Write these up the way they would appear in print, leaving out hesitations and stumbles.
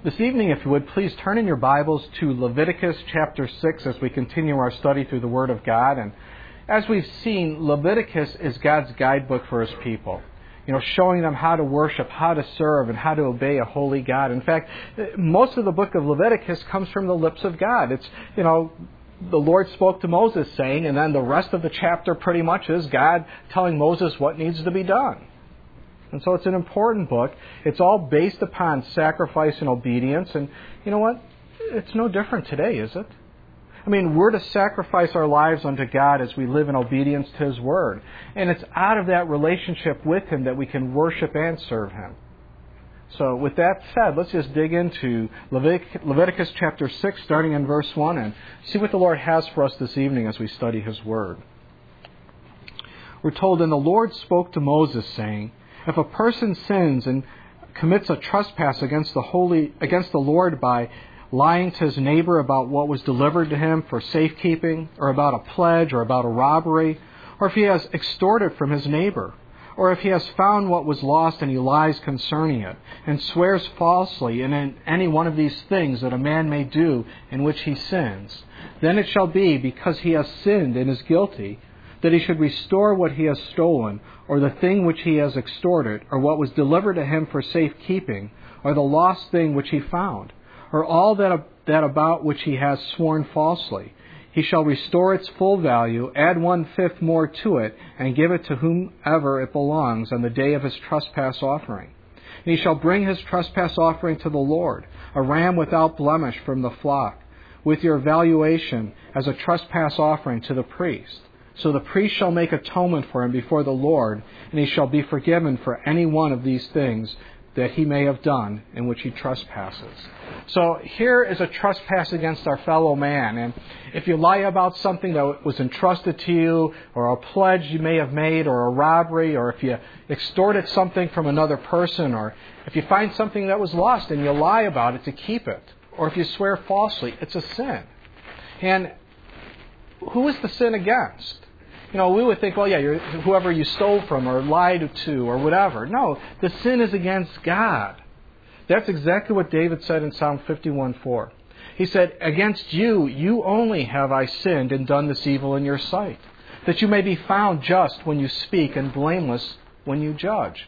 This evening, if you would, please turn in your Bibles to Leviticus chapter 6 as we continue our study through the Word of God. And as we've seen, Leviticus is God's guidebook for His people. Showing them how to worship, how to serve, and how to obey a holy God. In fact, most of the book of Leviticus comes from the lips of God. It's, the Lord spoke to Moses saying, and then the rest of the chapter pretty much is God telling Moses what needs to be done. And so it's an important book. It's all based upon sacrifice and obedience. And you know what? It's no different today, is it? I mean, we're to sacrifice our lives unto God as we live in obedience to His Word. And it's out of that relationship with Him that we can worship and serve Him. So with that said, let's just dig into Leviticus chapter 6, starting in verse 1, and see what the Lord has for us this evening as we study His Word. We're told, "And the Lord spoke to Moses, saying, If a person sins and commits a trespass against the Lord by lying to his neighbor about what was delivered to him for safekeeping, or about a pledge, or about a robbery, or if he has extorted from his neighbor, or if he has found what was lost and he lies concerning it, and swears falsely in any one of these things that a man may do in which he sins, then it shall be, because he has sinned and is guilty, that he should restore what he has stolen, or the thing which he has extorted, or what was delivered to him for safekeeping, or the lost thing which he found, or all that about which he has sworn falsely. He shall restore its full value, add 1/5 more to it, and give it to whomever it belongs on the day of his trespass offering. And he shall bring his trespass offering to the Lord, a ram without blemish from the flock, with your valuation as a trespass offering to the priest. So the priest shall make atonement for him before the Lord, and he shall be forgiven for any one of these things that he may have done in which he trespasses." So here is a trespass against our fellow man. And if you lie about something that was entrusted to you, or a pledge you may have made, or a robbery, or if you extorted something from another person, or if you find something that was lost and you lie about it to keep it, or if you swear falsely, it's a sin. And who is the sin against? We would think, well, yeah, whoever you stole from or lied to or whatever. No, the sin is against God. That's exactly what David said in Psalm 51:4. He said, "Against you only have I sinned and done this evil in your sight, that you may be found just when you speak and blameless when you judge."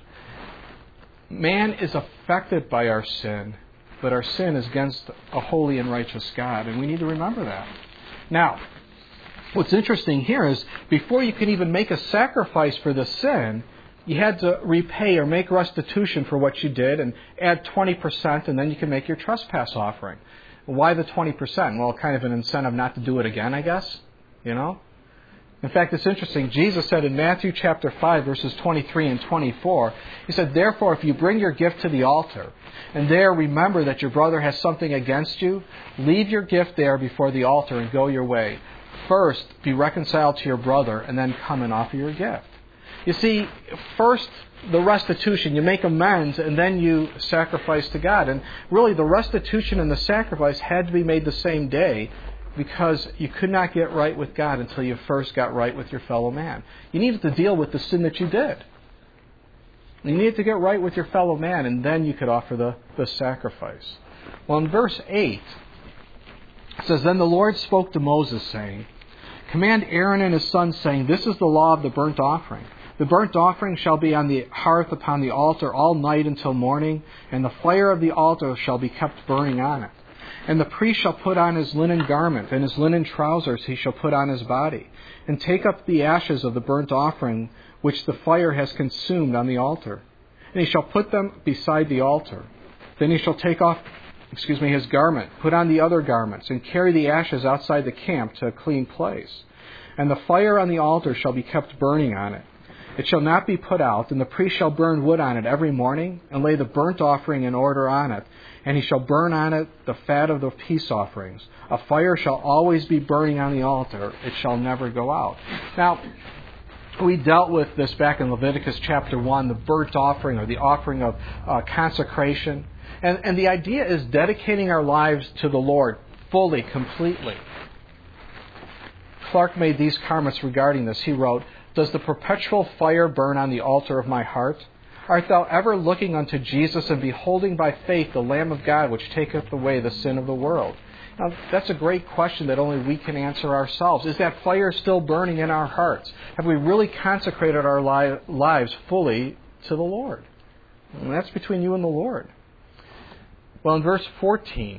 Man is affected by our sin, but our sin is against a holy and righteous God, and we need to remember that. Now, what's interesting here is before you can even make a sacrifice for the sin, you had to repay or make restitution for what you did and add 20%, and then you can make your trespass offering. Why the 20%? Well, kind of an incentive not to do it again, I guess. In fact, it's interesting. Jesus said in Matthew chapter 5, verses 23 and 24, He said, "Therefore, if you bring your gift to the altar, and there remember that your brother has something against you, leave your gift there before the altar and go your way. First, be reconciled to your brother, and then come and offer your gift." You see, first the restitution, you make amends, and then you sacrifice to God. And really, the restitution and the sacrifice had to be made the same day, because you could not get right with God until you first got right with your fellow man. You needed to deal with the sin that you did. You needed to get right with your fellow man, and then you could offer the sacrifice. Well, in verse 8, it says, "Then the Lord spoke to Moses, saying, Command Aaron and his sons, saying, This is the law of the burnt offering. The burnt offering shall be on the hearth upon the altar all night until morning, and the fire of the altar shall be kept burning on it. And the priest shall put on his linen garment, and his linen trousers he shall put on his body, and take up the ashes of the burnt offering which the fire has consumed on the altar. And he shall put them beside the altar. Then he shall take off his garment, put on the other garments, and carry the ashes outside the camp to a clean place. And the fire on the altar shall be kept burning on it. It shall not be put out, and the priest shall burn wood on it every morning, and lay the burnt offering in order on it, and he shall burn on it the fat of the peace offerings. A fire shall always be burning on the altar, it shall never go out." Now, we dealt with this back in Leviticus chapter 1, the burnt offering, or the offering of consecration. And the idea is dedicating our lives to the Lord fully, completely. Clark made these comments regarding this. He wrote, "Does the perpetual fire burn on the altar of my heart? Art thou ever looking unto Jesus and beholding by faith the Lamb of God which taketh away the sin of the world? Now, that's a great question that only we can answer ourselves. Is that fire still burning in our hearts? Have we really consecrated our lives fully to the Lord? And that's between you and the Lord. Well, in verse 14,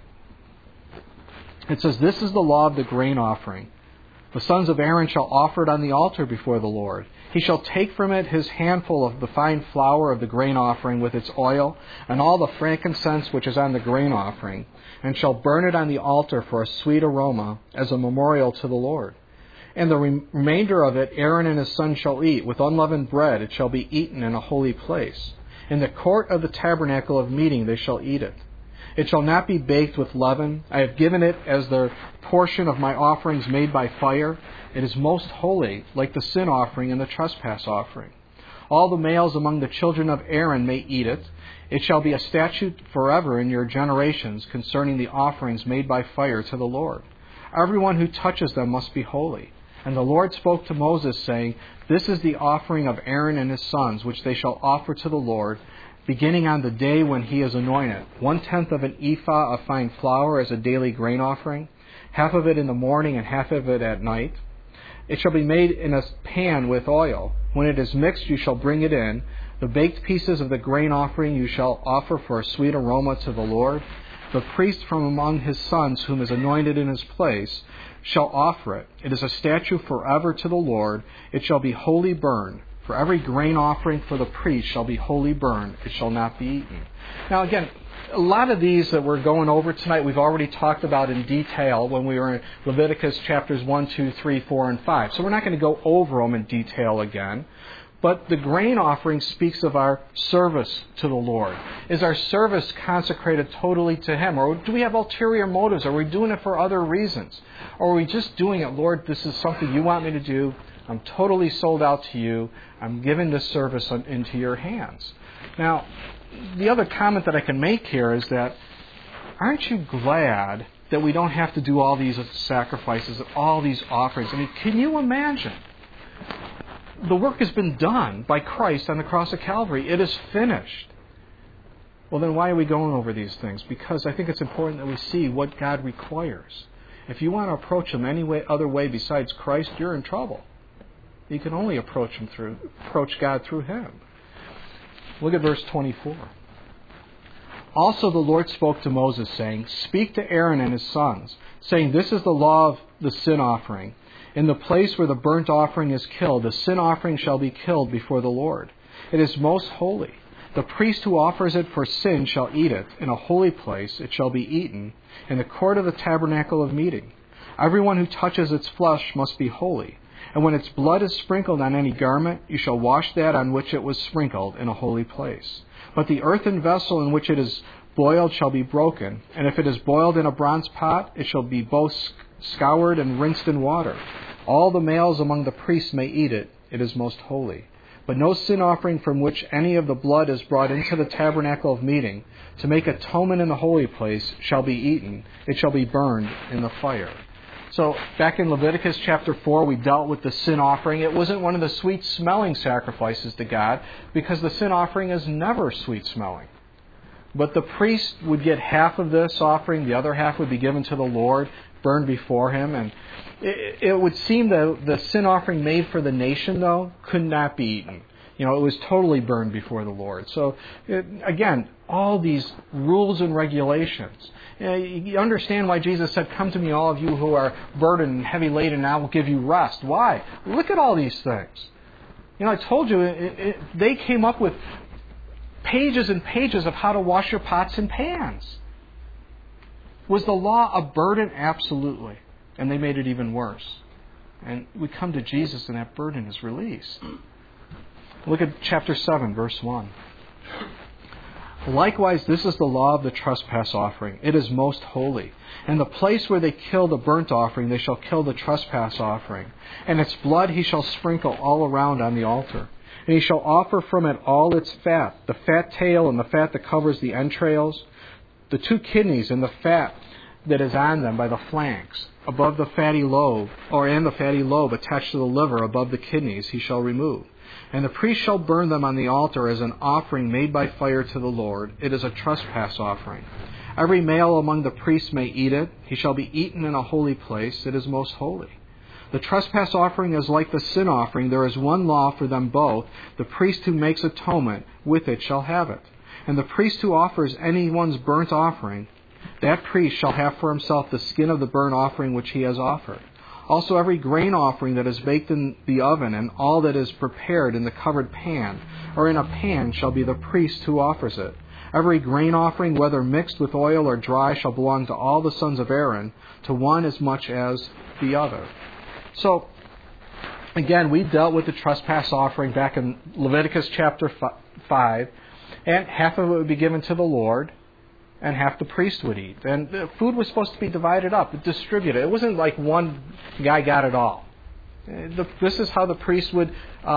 it says, This is the law of the grain offering. The sons of Aaron shall offer it on the altar before the Lord. He shall take from it his handful of the fine flour of the grain offering with its oil, and all the frankincense which is on the grain offering, and shall burn it on the altar for a sweet aroma, as a memorial to the Lord. And the remainder of it Aaron and his sons shall eat. With unleavened bread it shall be eaten in a holy place. In the court of the tabernacle of meeting they shall eat it. It shall not be baked with leaven. I have given it as the portion of my offerings made by fire. It is most holy, like the sin offering and the trespass offering. All the males among the children of Aaron may eat it. It shall be a statute forever in your generations concerning the offerings made by fire to the Lord. Everyone who touches them must be holy. And the Lord spoke to Moses, saying, This is the offering of Aaron and his sons, which they shall offer to the Lord, beginning on the day when he is anointed. 1/10 of an ephah of fine flour as a daily grain offering, half of it in the morning and half of it at night. It shall be made in a pan with oil. When it is mixed, you shall bring it in. The baked pieces of the grain offering you shall offer for a sweet aroma to the Lord. The priest from among his sons, whom is anointed in his place, shall offer it. It is a statute forever to the Lord. It shall be wholly burned. For every grain offering for the priest shall be wholly burned. It shall not be eaten. Now again, a lot of these that we're going over tonight, we've already talked about in detail when we were in Leviticus chapters 1, 2, 3, 4, and 5. So we're not going to go over them in detail again. But the grain offering speaks of our service to the Lord. Is our service consecrated totally to Him? Or do we have ulterior motives? Are we doing it for other reasons? Or are we just doing it, Lord, this is something you want me to do. I'm totally sold out to you. I'm giving this service into your hands. Now, the other comment that I can make here is that, aren't you glad that we don't have to do all these sacrifices, all these offerings? I mean, can you imagine? The work has been done by Christ on the cross of Calvary. It is finished. Well, then why are we going over these things? Because I think it's important that we see what God requires. If you want to approach Him any other way besides Christ, you're in trouble. You can only approach God through Him. Look at verse 24. Also the Lord spoke to Moses, saying, Speak to Aaron and his sons, saying, This is the law of the sin offering. In the place where the burnt offering is killed, the sin offering shall be killed before the Lord. It is most holy. The priest who offers it for sin shall eat it. In a holy place it shall be eaten, in the court of the tabernacle of meeting. Everyone who touches its flesh must be holy. And when its blood is sprinkled on any garment, you shall wash that on which it was sprinkled in a holy place. But the earthen vessel in which it is boiled shall be broken, and if it is boiled in a bronze pot, it shall be both scoured and rinsed in water. All the males among the priests may eat it. It is most holy. But no sin offering from which any of the blood is brought into the tabernacle of meeting, to make atonement in the holy place, shall be eaten. It shall be burned in the fire. So back in Leviticus chapter 4, we dealt with the sin offering. It wasn't one of the sweet-smelling sacrifices to God, because the sin offering is never sweet-smelling. But the priest would get half of this offering, the other half would be given to the Lord, burned before Him. And it would seem that the sin offering made for the nation, though, could not be eaten. It was totally burned before the Lord. So, again, all these rules and regulations. You understand why Jesus said, Come to me, all of you who are burdened and heavy laden, and I will give you rest. Why? Look at all these things. I told you, they came up with pages and pages of how to wash your pots and pans. Was the law a burden? Absolutely. And they made it even worse. And we come to Jesus and that burden is released. Look at chapter 7, verse 1. Likewise, this is the law of the trespass offering. It is most holy. In the place where they kill the burnt offering, they shall kill the trespass offering. And its blood he shall sprinkle all around on the altar. And he shall offer from it all its fat, the fat tail and the fat that covers the entrails, the 2 kidneys and the fat that is on them by the flanks, above the fatty lobe, and the fatty lobe attached to the liver above the kidneys he shall remove. And the priest shall burn them on the altar as an offering made by fire to the Lord. It is a trespass offering. Every male among the priests may eat it. He shall be eaten in a holy place. It is most holy. The trespass offering is like the sin offering. There is one law for them both. The priest who makes atonement with it shall have it. And the priest who offers anyone's burnt offering, that priest shall have for himself the skin of the burnt offering which he has offered. Also every grain offering that is baked in the oven, and all that is prepared in the covered pan, or in a pan, shall be the priest who offers it. Every grain offering, whether mixed with oil or dry, shall belong to all the sons of Aaron, to one as much as the other. So, again, we dealt with the trespass offering back in Leviticus chapter 5, and half of it would be given to the Lord, and half the priest would eat. And the food was supposed to be divided up, distributed. It wasn't like one guy got it all. This is how the priests would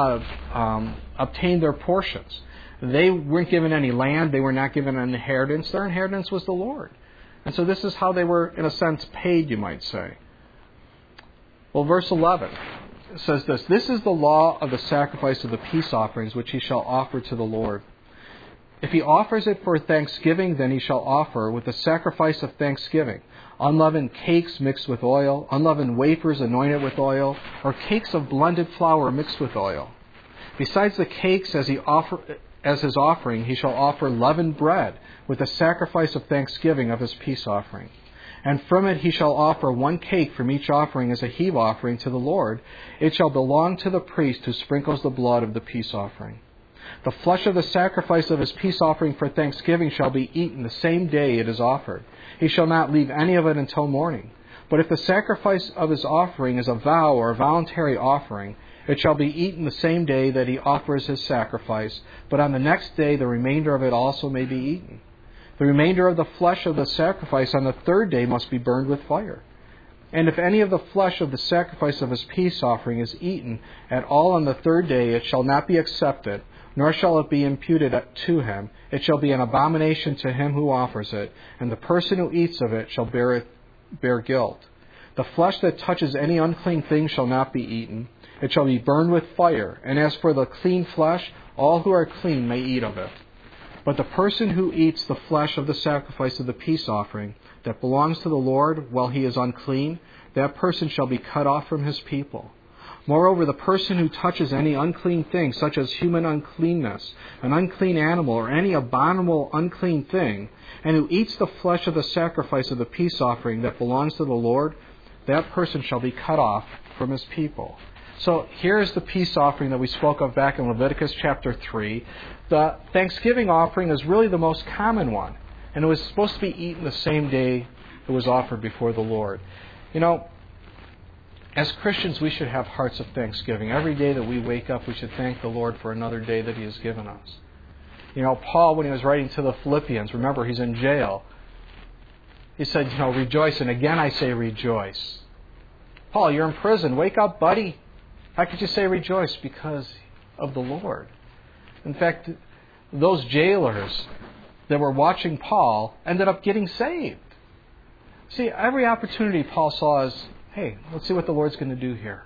obtain their portions. They weren't given any land. They were not given an inheritance. Their inheritance was the Lord. And so this is how they were, in a sense, paid, you might say. Well, verse 11 says this, "This is the law of the sacrifice of the peace offerings, which he shall offer to the Lord. If he offers it for thanksgiving, then he shall offer with the sacrifice of thanksgiving unleavened cakes mixed with oil, unleavened wafers anointed with oil, or cakes of blended flour mixed with oil. Besides the cakes as his offering, he shall offer leavened bread with the sacrifice of thanksgiving of his peace offering. And from it he shall offer one cake from each offering as a heave offering to the Lord. It shall belong to the priest who sprinkles the blood of the peace offering. The flesh of the sacrifice of his peace offering for thanksgiving shall be eaten the same day it is offered. He shall not leave any of it until morning. But if the sacrifice of his offering is a vow or a voluntary offering, it shall be eaten the same day that he offers his sacrifice, but on the next day the remainder of it also may be eaten. The remainder of the flesh of the sacrifice on the third day must be burned with fire. And if any of the flesh of the sacrifice of his peace offering is eaten at all on the third day, it shall not be accepted, nor shall it be imputed to him. It shall be an abomination to him who offers it, and the person who eats of it shall bear guilt. The flesh that touches any unclean thing shall not be eaten. It shall be burned with fire. And as for the clean flesh, all who are clean may eat of it. But the person who eats the flesh of the sacrifice of the peace offering that belongs to the Lord while he is unclean, that person shall be cut off from his people. Moreover, the person who touches any unclean thing, such as human uncleanness, an unclean animal, or any abominable unclean thing, and who eats the flesh of the sacrifice of the peace offering that belongs to the Lord, that person shall be cut off from his people." So here's the peace offering that we spoke of back in Leviticus chapter 3. The thanksgiving offering is really the most common one, and it was supposed to be eaten the same day it was offered before the Lord. You know, as Christians, we should have hearts of thanksgiving. Every day that we wake up, we should thank the Lord for another day that he has given us. You know, Paul, when he was writing to the Philippians, remember, he's in jail. He said, rejoice, and again I say rejoice. Paul, you're in prison. Wake up, buddy. How could you say rejoice? Because of the Lord. In fact, those jailers that were watching Paul ended up getting saved. See, every opportunity Paul saw is, hey, let's see what the Lord's going to do here.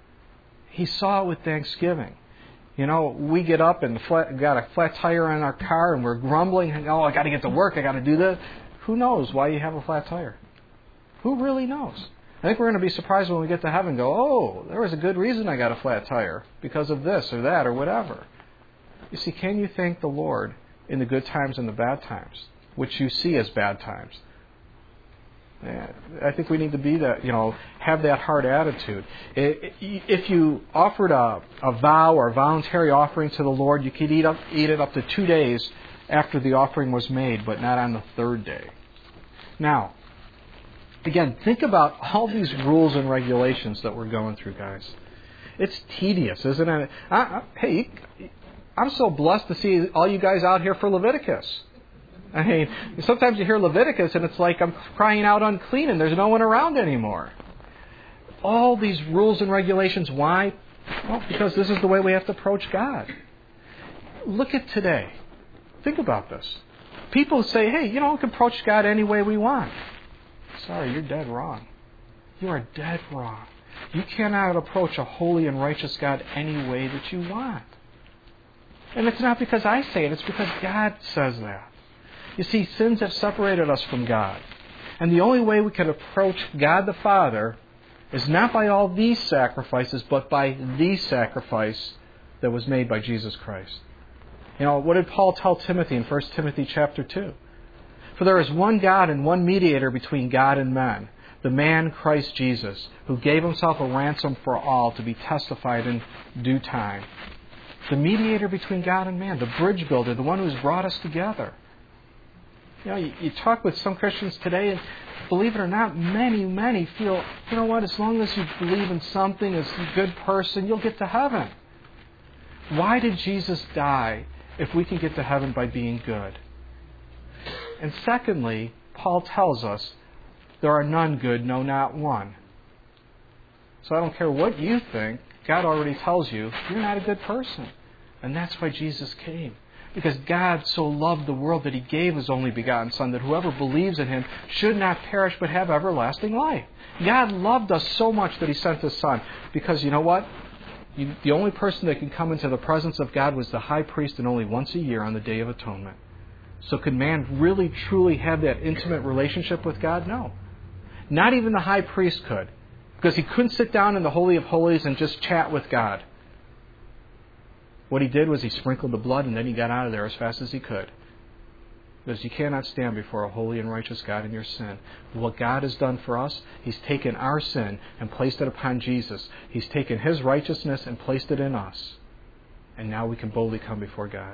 He saw it with thanksgiving. We get up and got a flat tire on our car and we're grumbling. Oh, I got to get to work. I got to do this. Who knows why you have a flat tire? Who really knows? I think we're going to be surprised when we get to heaven and go, oh, there was a good reason I got a flat tire because of this or that or whatever. You see, can you thank the Lord in the good times and the bad times, which you see as bad times? I think we need to be that, have that heart attitude. If you offered a vow or a voluntary offering to the Lord, you could eat it up to 2 days after the offering was made, but not on the third day. Now, again, think about all these rules and regulations that we're going through, guys. It's tedious, isn't it? Hey, I'm so blessed to see all you guys out here for Leviticus. I mean, sometimes you hear Leviticus and it's like I'm crying out unclean and there's no one around anymore. All these rules and regulations, why? Well, because this is the way we have to approach God. Look at today. Think about this. People say, hey, we can approach God any way we want. Sorry, you're dead wrong. You are dead wrong. You cannot approach a holy and righteous God any way that you want. And it's not because I say it, it's because God says that. You see, sins have separated us from God. And the only way we can approach God the Father is not by all these sacrifices, but by the sacrifice that was made by Jesus Christ. You know, what did Paul tell Timothy in 1 Timothy chapter 2? For there is one God and one mediator between God and men, the man Christ Jesus, who gave himself a ransom for all to be testified in due time. The mediator between God and man, the bridge builder, the one who's brought us together. You know, you talk with some Christians today, and believe it or not, many feel, you know what, as long as you believe in something, as a good person, you'll get to heaven. Why did Jesus die if we can get to heaven by being good? And secondly, Paul tells us there are none good, no, not one. So I don't care what you think, God already tells you you're not a good person. And that's why Jesus came. Because God so loved the world that He gave His only begotten Son, that whoever believes in Him should not perish but have everlasting life. God loved us so much that He sent His Son. Because you know what? The only person that can come into the presence of God was the high priest, and only once a year on the Day of Atonement. So could man really, truly have that intimate relationship with God? No. Not even the high priest could. Because he couldn't sit down in the Holy of Holies and just chat with God. What he did was he sprinkled the blood and then he got out of there as fast as he could. Because you cannot stand before a holy and righteous God in your sin. What God has done for us, He's taken our sin and placed it upon Jesus. He's taken His righteousness and placed it in us. And now we can boldly come before God.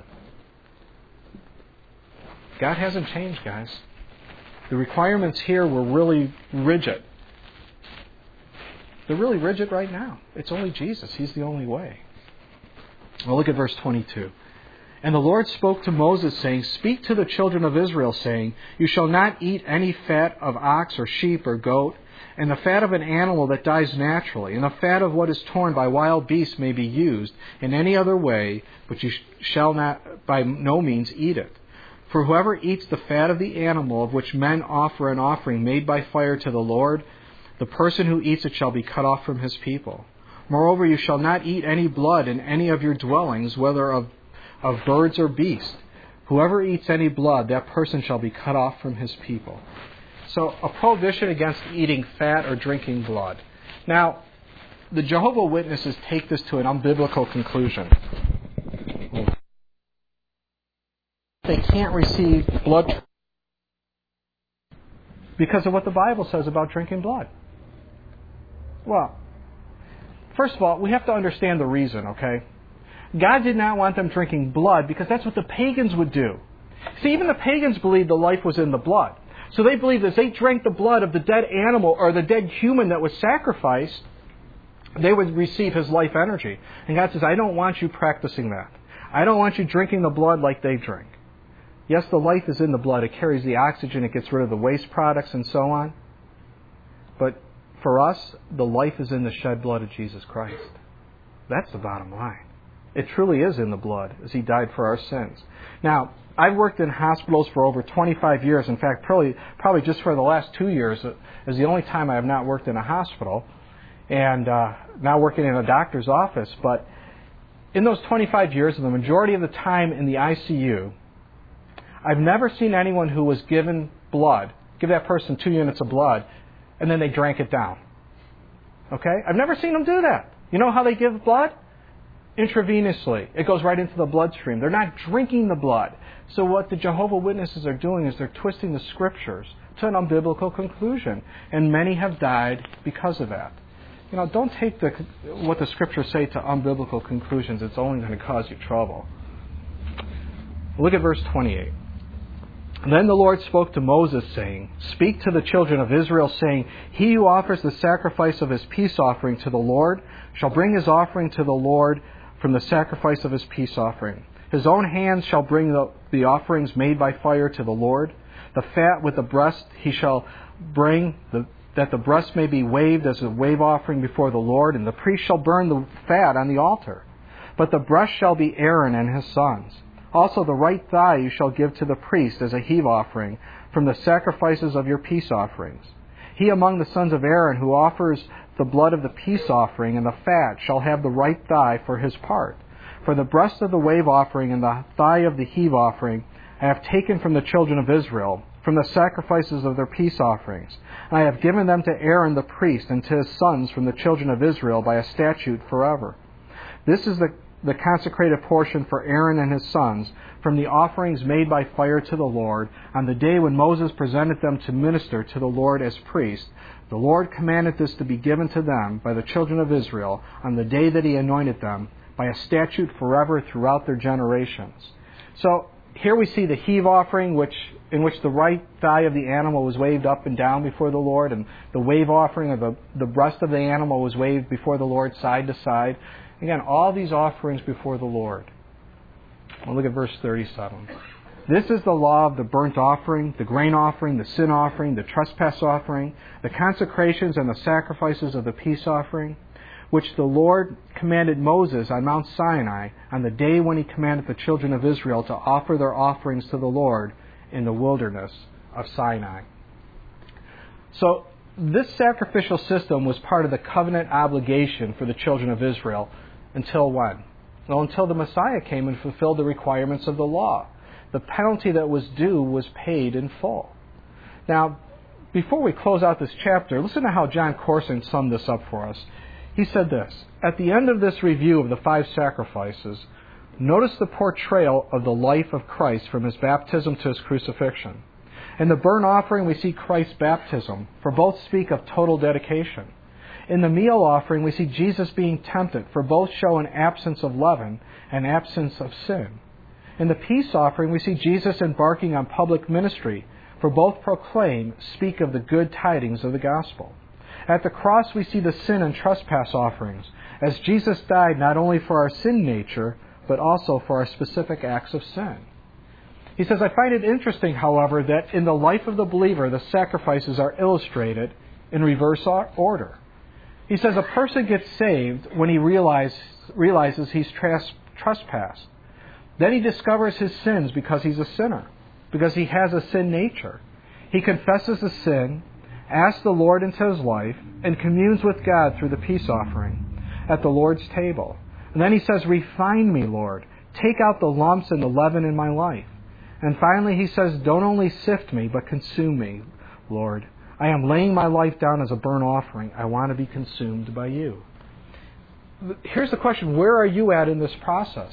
God hasn't changed, guys. The requirements here were really rigid. They're really rigid right now. It's only Jesus. He's the only way. Well, look at verse 22. And the Lord spoke to Moses, saying, Speak to the children of Israel, saying, You shall not eat any fat of ox or sheep or goat, and the fat of an animal that dies naturally, and the fat of what is torn by wild beasts may be used in any other way, but you shall not by no means eat it. For whoever eats the fat of the animal of which men offer an offering made by fire to the Lord, the person who eats it shall be cut off from his people. Moreover, you shall not eat any blood in any of your dwellings, whether of birds or beasts. Whoever eats any blood, that person shall be cut off from his people. So, a prohibition against eating fat or drinking blood. Now, the Jehovah's Witnesses take this to an unbiblical conclusion. They can't receive blood because of what the Bible says about drinking blood. Well, first of all, we have to understand the reason, okay? God did not want them drinking blood because that's what the pagans would do. See, even the pagans believed the life was in the blood. So they believed as they drank the blood of the dead animal or the dead human that was sacrificed, they would receive his life energy. And God says, I don't want you practicing that. I don't want you drinking the blood like they drink. Yes, the life is in the blood. It carries the oxygen. It gets rid of the waste products and so on. But for us, the life is in the shed blood of Jesus Christ. That's the bottom line. It truly is in the blood as He died for our sins. Now, I've worked in hospitals for over 25 years. In fact, probably just for the last 2 years is the only time I have not worked in a hospital and now working in a doctor's office. But in those 25 years, the majority of the time in the ICU, I've never seen anyone who was given blood, give that person 2 units of blood, and then they drank it down. Okay? I've never seen them do that. You know how they give blood? Intravenously. It goes right into the bloodstream. They're not drinking the blood. So what the Jehovah's Witnesses are doing is they're twisting the Scriptures to an unbiblical conclusion. And many have died because of that. You know, don't take what the Scriptures say to unbiblical conclusions. It's only going to cause you trouble. Look at verse 28. Then the Lord spoke to Moses, saying, Speak to the children of Israel, saying, He who offers the sacrifice of his peace offering to the Lord shall bring his offering to the Lord from the sacrifice of his peace offering. His own hands shall bring the offerings made by fire to the Lord. The fat with the breast he shall bring, that the breast may be waved as a wave offering before the Lord, and the priest shall burn the fat on the altar. But the breast shall be Aaron and his sons. Also the right thigh you shall give to the priest as a heave offering from the sacrifices of your peace offerings. He among the sons of Aaron who offers the blood of the peace offering and the fat shall have the right thigh for his part. For the breast of the wave offering and the thigh of the heave offering I have taken from the children of Israel, from the sacrifices of their peace offerings. And I have given them to Aaron the priest and to his sons from the children of Israel by a statute forever. This is the consecrated portion for Aaron and his sons from the offerings made by fire to the Lord on the day when Moses presented them to minister to the Lord as priests. The Lord commanded this to be given to them by the children of Israel on the day that he anointed them by a statute forever throughout their generations. So here we see the heave offering, in which the right thigh of the animal was waved up and down before the Lord, and the wave offering of the breast of the animal was waved before the Lord side to side. Again, all these offerings before the Lord. We'll look at verse 37. This is the law of the burnt offering, the grain offering, the sin offering, the trespass offering, the consecrations and the sacrifices of the peace offering, which the Lord commanded Moses on Mount Sinai on the day when he commanded the children of Israel to offer their offerings to the Lord in the wilderness of Sinai. So this sacrificial system was part of the covenant obligation for the children of Israel until when? Well, until the Messiah came and fulfilled the requirements of the law. The penalty that was due was paid in full. Now, before we close out this chapter, listen to how John Corson summed this up for us. He said this: at the end of this review of the 5 sacrifices, notice the portrayal of the life of Christ from his baptism to his crucifixion. In the burnt offering, we see Christ's baptism, for both speak of total dedication. In the meal offering, we see Jesus being tempted, for both show an absence of leaven and absence of sin. In the peace offering, we see Jesus embarking on public ministry, for both proclaim, speak of the good tidings of the gospel. At the cross, we see the sin and trespass offerings, as Jesus died not only for our sin nature, but also for our specific acts of sin. He says, I find it interesting, however, that in the life of the believer, the sacrifices are illustrated in reverse order. He says a person gets saved when he realizes he's trespassed. Then he discovers his sins because he's a sinner, because he has a sin nature. He confesses the sin, asks the Lord into his life, and communes with God through the peace offering at the Lord's table. And then he says, refine me, Lord. Take out the lumps and the leaven in my life. And finally he says, don't only sift me, but consume me, Lord. I am laying my life down as a burnt offering. I want to be consumed by you. Here's the question: where are you at in this process?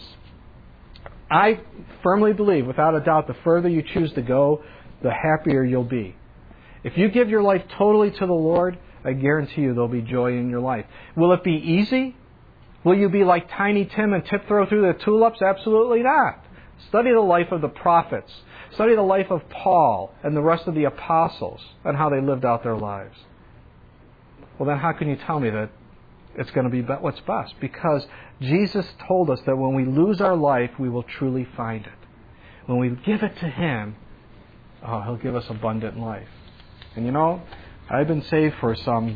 I firmly believe, without a doubt, the further you choose to go, the happier you'll be. If you give your life totally to the Lord, I guarantee you there'll be joy in your life. Will it be easy? Will you be like Tiny Tim and tiptoe through the tulips? Absolutely not. Study the life of the prophets. Study the life of Paul and the rest of the apostles and how they lived out their lives. Well, then how can you tell me that it's going to be what's best? Because Jesus told us that when we lose our life, we will truly find it. When we give it to Him, He'll give us abundant life. And you know, I've been saved for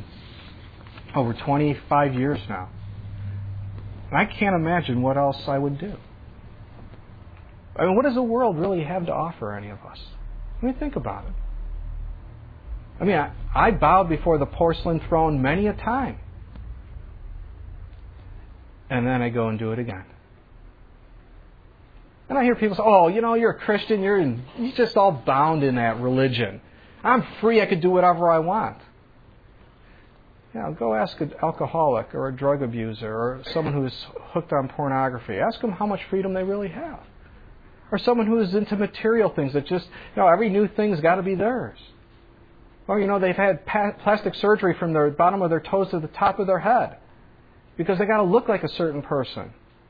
over 25 years now. And I can't imagine what else I would do. I mean, what does the world really have to offer any of us? I mean, think about it. I mean, I bowed before the porcelain throne many a time. And then I go and do it again. And I hear people say, oh, you know, you're a Christian, you're just all bound in that religion. I'm free, I could do whatever I want. Yeah, go ask an alcoholic or a drug abuser or someone who's hooked on pornography. Ask them how much freedom they really have. Or someone who is into material things that just, every new thing's got to be theirs. Or, they've had plastic surgery from the bottom of their toes to the top of their head because they got to look like a certain person.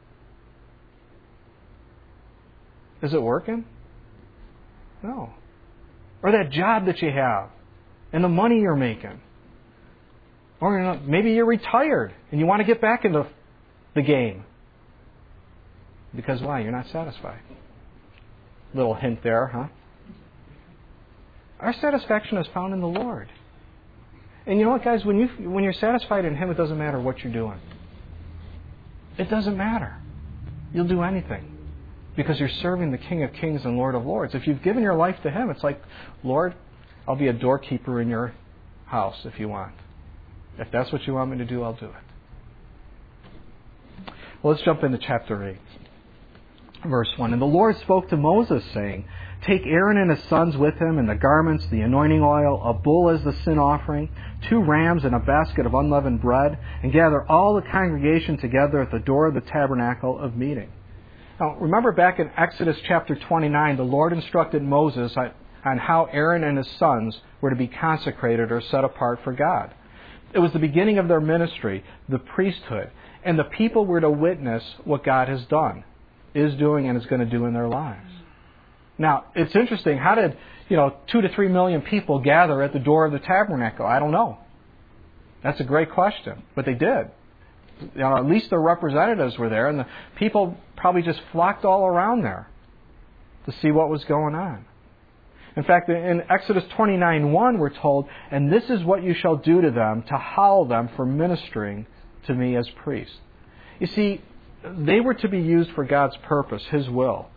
Is it working? No. Or that job that you have and the money you're making. Or maybe you're retired and you want to get back into the game. Because why? You're not satisfied. Little hint there, huh? Our satisfaction is found in the Lord. And you know what, guys? When you're satisfied in Him, it doesn't matter what you're doing. It doesn't matter. You'll do anything because you're serving the King of Kings and Lord of Lords. If you've given your life to Him, it's like, Lord, I'll be a doorkeeper in your house if you want. If that's what you want me to do, I'll do it. Well, let's jump into chapter 8. Verse 1. And the Lord spoke to Moses, saying, Take Aaron and his sons with him, and the garments, the anointing oil, a bull as the sin offering, 2 rams, and a basket of unleavened bread, and gather all the congregation together at the door of the tabernacle of meeting. Now, remember back in Exodus chapter 29, the Lord instructed Moses on how Aaron and his sons were to be consecrated or set apart for God. It was the beginning of their ministry, the priesthood, and the people were to witness what God has done, is doing, and is going to do in their lives. Now, it's interesting. How did 2 to 3 million people gather at the door of the tabernacle? I don't know. That's a great question, but they did. At least their representatives were there, and the people probably just flocked all around there to see what was going on. In fact, in Exodus 29:1, we're told, And this is what you shall do to them, to hallow them for ministering to me as priests. You see, they were to be used for God's purpose, His will.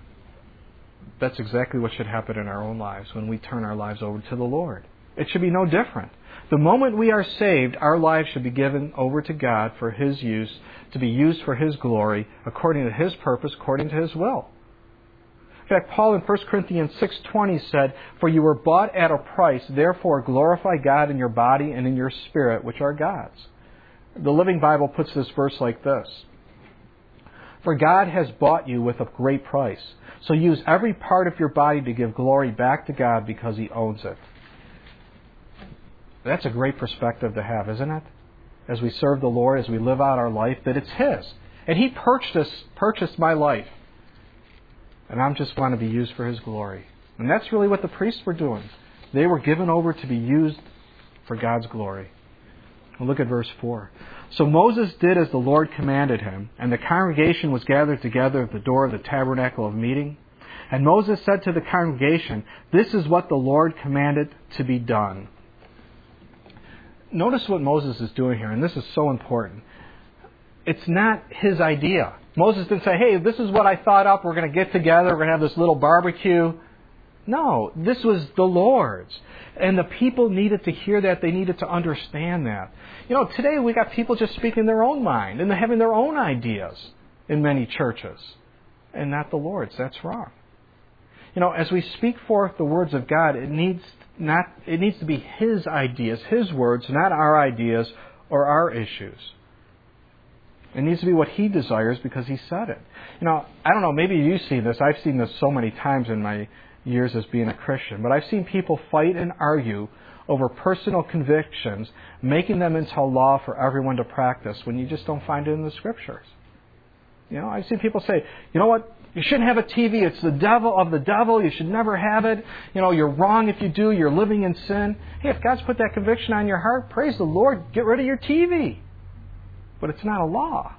That's exactly what should happen in our own lives when we turn our lives over to the Lord. It should be no different. The moment we are saved, our lives should be given over to God for His use, to be used for His glory, according to His purpose, according to His will. In fact, Paul in 1 Corinthians 6:20 said, For you were bought at a price, therefore glorify God in your body and in your spirit, which are God's. The Living Bible puts this verse like this. For God has bought you with a great price. So use every part of your body to give glory back to God because He owns it. That's a great perspective to have, isn't it? As we serve the Lord, as we live out our life, that it's His. And He purchased my life. And I just want to be used for His glory. And that's really what the priests were doing. They were given over to be used for God's glory. Well, look at verse 4. So Moses did as the Lord commanded him, and the congregation was gathered together at the door of the tabernacle of meeting. And Moses said to the congregation, This is what the Lord commanded to be done. Notice what Moses is doing here, and this is so important. It's not his idea. Moses didn't say, Hey, this is what I thought up. We're going to get together. We're going to have this little barbecue. No, this was the Lord's. And the people needed to hear that. They needed to understand that. Today we got people just speaking their own mind and having their own ideas in many churches. And not the Lord's. That's wrong. As we speak forth the words of God, it needs to be His ideas, His words, not our ideas or our issues. It needs to be what He desires because He said it. I don't know, maybe you've seen this. I've seen this so many times in my years as being a Christian. But I've seen people fight and argue over personal convictions, making them into a law for everyone to practice when you just don't find it in the Scriptures. I've seen people say, you know what? You shouldn't have a TV. It's the devil of the devil. You should never have it. You're wrong if you do. You're living in sin. Hey, if God's put that conviction on your heart, praise the Lord. Get rid of your TV. But it's not a law.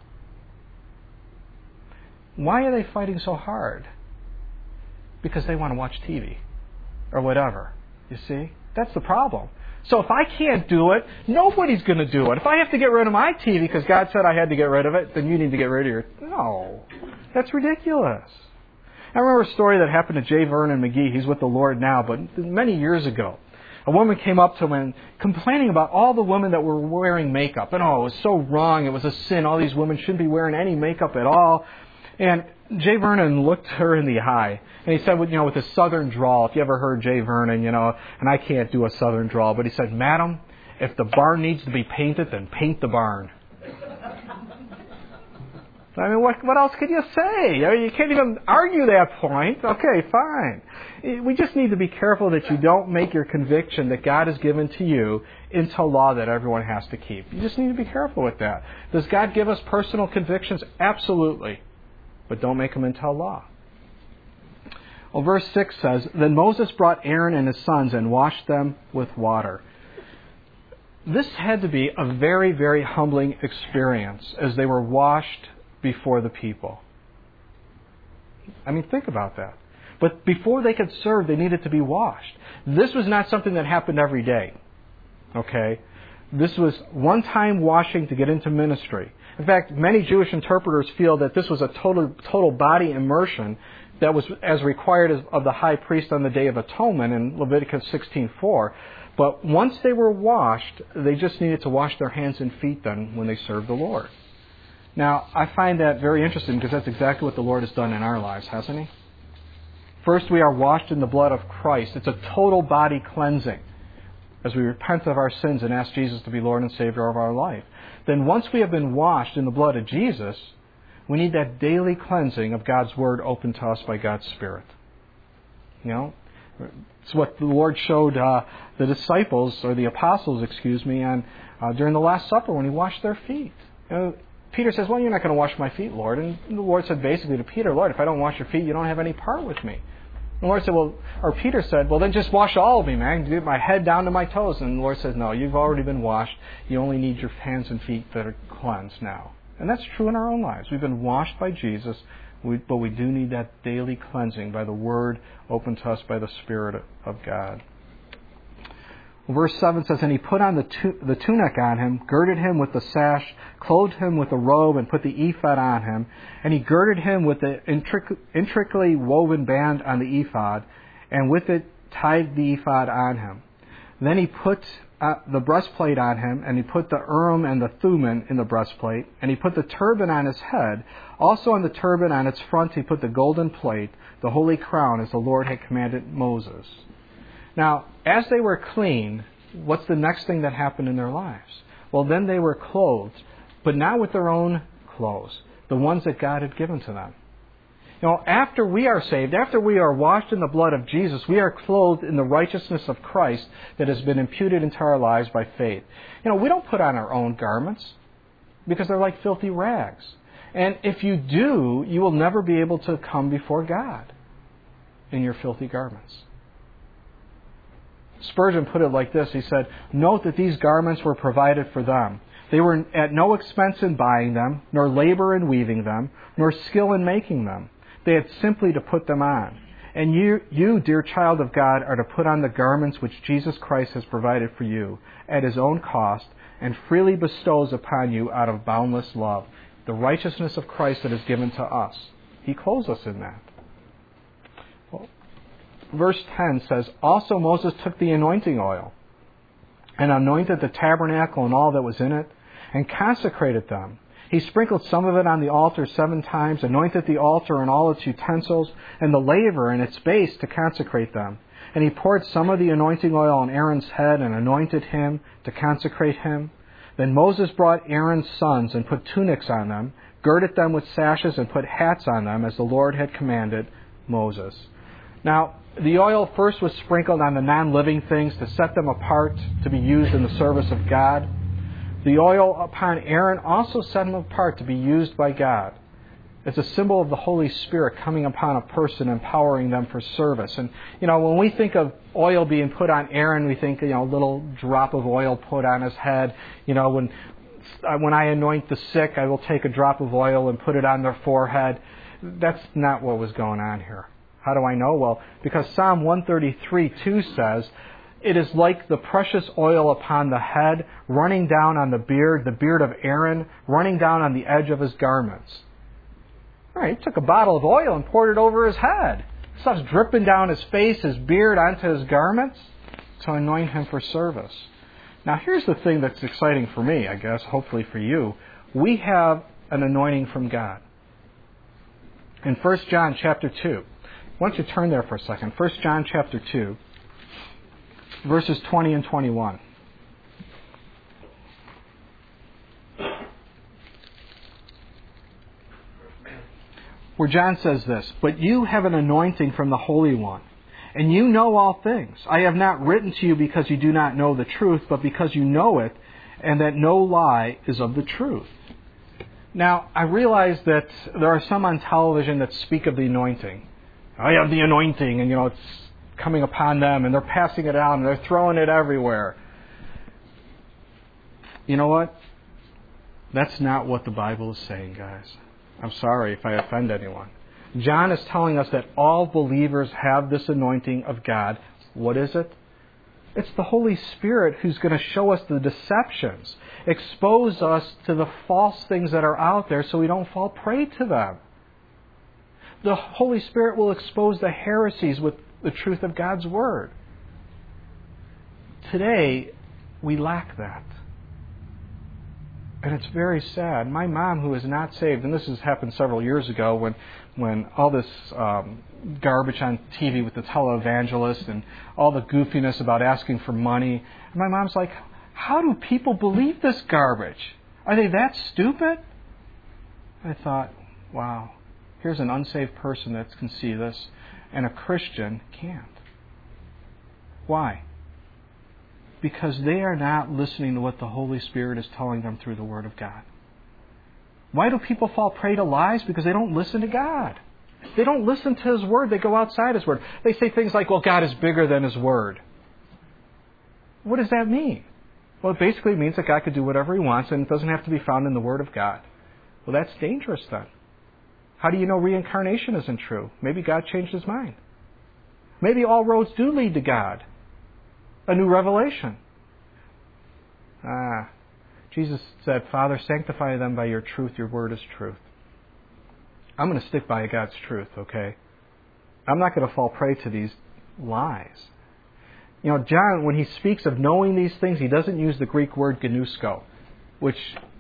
Why are they fighting so hard? Because they want to watch TV or whatever. You see? That's the problem. So if I can't do it, nobody's going to do it. If I have to get rid of my TV because God said I had to get rid of it, then you need to get rid of your... No. That's ridiculous. I remember a story that happened to J. Vernon McGee. He's with the Lord now, but many years ago. A woman came up to him and complaining about all the women that were wearing makeup. And it was so wrong. It was a sin. All these women shouldn't be wearing any makeup at all. And J. Vernon looked her in the eye. And he said, with a southern drawl, if you ever heard J. Vernon, and I can't do a southern drawl, but he said, Madam, if the barn needs to be painted, then paint the barn. I mean, what else could you say? You can't even argue that point. Okay, fine. We just need to be careful that you don't make your conviction that God has given to you into a law that everyone has to keep. You just need to be careful with that. Does God give us personal convictions? Absolutely. But don't make them into a law. Well, verse 6 says, Then Moses brought Aaron and his sons and washed them with water. This had to be a very, very humbling experience as they were washed before the people. I mean, think about that. But before they could serve, they needed to be washed. This was not something that happened every day. Okay? This was one-time washing to get into ministry. In fact, many Jewish interpreters feel that this was a total body immersion that was as required of the high priest on the Day of Atonement in Leviticus 16:4. But once they were washed, they just needed to wash their hands and feet then when they served the Lord. Now, I find that very interesting because that's exactly what the Lord has done in our lives, hasn't He? First, we are washed in the blood of Christ. It's a total body cleansing as we repent of our sins and ask Jesus to be Lord and Savior of our life. Then once we have been washed in the blood of Jesus, we need that daily cleansing of God's Word opened to us by God's Spirit. You know, it's what the Lord showed the disciples, or the apostles, on during the Last Supper when He washed their feet. You know, Peter says, well, you're not going to wash my feet, Lord. And the Lord said basically to Peter, Lord, if I don't wash your feet, you don't have any part with me. And the Lord said, Peter said, well, then just wash all of me, man. Get my head down to my toes. And the Lord says, no, you've already been washed. You only need your hands and feet that are cleansed now. And that's true in our own lives. We've been washed by Jesus, but we do need that daily cleansing by the Word opened to us by the Spirit of God. Verse 7 says, and he put on the tunic on him, girded him with the sash, clothed him with a robe, and put the ephod on him. And he girded him with the intricately woven band on the ephod, and with it tied the ephod on him. Then he put the breastplate on him, and he put the Urim and the Thummim in the breastplate, and he put the turban on his head. Also on the turban on its front he put the golden plate, the holy crown, as the Lord had commanded Moses. Now, as they were clean, what's the next thing that happened in their lives? Well, then they were clothed, but not with their own clothes, the ones that God had given to them. You know, after we are saved, after we are washed in the blood of Jesus, we are clothed in the righteousness of Christ that has been imputed into our lives by faith. You know, we don't put on our own garments because they're like filthy rags. And if you do, you will never be able to come before God in your filthy garments. Spurgeon put it like this. He said, note that these garments were provided for them. They were at no expense in buying them, nor labor in weaving them, nor skill in making them. They had simply to put them on. And you, dear child of God, are to put on the garments which Jesus Christ has provided for you at His own cost and freely bestows upon you out of boundless love. The righteousness of Christ that is given to us. He clothes us in that. Verse 10 says, also Moses took the anointing oil and anointed the tabernacle and all that was in it and consecrated them. He sprinkled some of it on the altar 7 times, anointed the altar and all its utensils and the laver and its base to consecrate them. And he poured some of the anointing oil on Aaron's head and anointed him to consecrate him. Then Moses brought Aaron's sons and put tunics on them, girded them with sashes and put hats on them as the Lord had commanded Moses. Now, the oil first was sprinkled on the non-living things to set them apart to be used in the service of God. The oil upon Aaron also set him apart to be used by God. It's a symbol of the Holy Spirit coming upon a person, empowering them for service. And, you know, when we think of oil being put on Aaron, we think, a little drop of oil put on his head. You know, when I anoint the sick, I will take a drop of oil and put it on their forehead. That's not what was going on here. How do I know? Well, because Psalm 133:2 says, it is like the precious oil upon the head, running down on the beard of Aaron, running down on the edge of his garments. All right, he took a bottle of oil and poured it over his head. Stuff's dripping down his face, his beard, onto his garments to anoint him for service. Now, here's the thing that's exciting for me, I guess, hopefully for you. We have an anointing from God. In 1 John chapter 2, why don't you turn there for a second? 1 John chapter 2, verses 20 and 21. Where John says this, but you have an anointing from the Holy One, and you know all things. I have not written to you because you do not know the truth, but because you know it, and that no lie is of the truth. Now, I realize that there are some on television that speak of the anointing. I have the anointing, and it's coming upon them, and they're passing it out, and they're throwing it everywhere. You know what? That's not what the Bible is saying, guys. I'm sorry if I offend anyone. John is telling us that all believers have this anointing of God. What is it? It's the Holy Spirit who's going to show us the deceptions, expose us to the false things that are out there so we don't fall prey to them. The Holy Spirit will expose the heresies with the truth of God's Word. Today, we lack that. And it's very sad. My mom, who is not saved, and this has happened several years ago when all this garbage on TV with the televangelist and all the goofiness about asking for money, and my mom's like, how do people believe this garbage? Are they that stupid? I thought, wow, here's an unsaved person that can see this, and a Christian can't. Why? Because they are not listening to what the Holy Spirit is telling them through the Word of God. Why do people fall prey to lies? Because they don't listen to God. They don't listen to His Word. They go outside His Word. They say things like, well, God is bigger than His Word. What does that mean? Well, it basically means that God could do whatever He wants and it doesn't have to be found in the Word of God. Well, that's dangerous then. How do you know reincarnation isn't true? Maybe God changed His mind. Maybe all roads do lead to God. A new revelation. Jesus said, Father, sanctify them by your truth. Your word is truth. I'm going to stick by God's truth, okay? I'm not going to fall prey to these lies. You know, John, when he speaks of knowing these things, he doesn't use the Greek word gnosko, which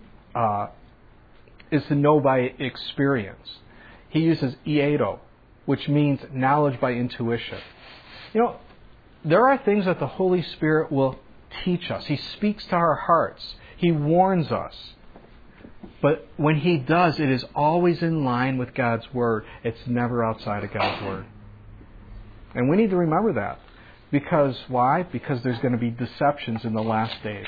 is to know by experience. He uses iedo, which means knowledge by intuition. You know, there are things that the Holy Spirit will teach us. He speaks to our hearts. He warns us. But when He does, it is always in line with God's Word. It's never outside of God's Word. And we need to remember that. Because, why? Because there's going to be deceptions in the last days.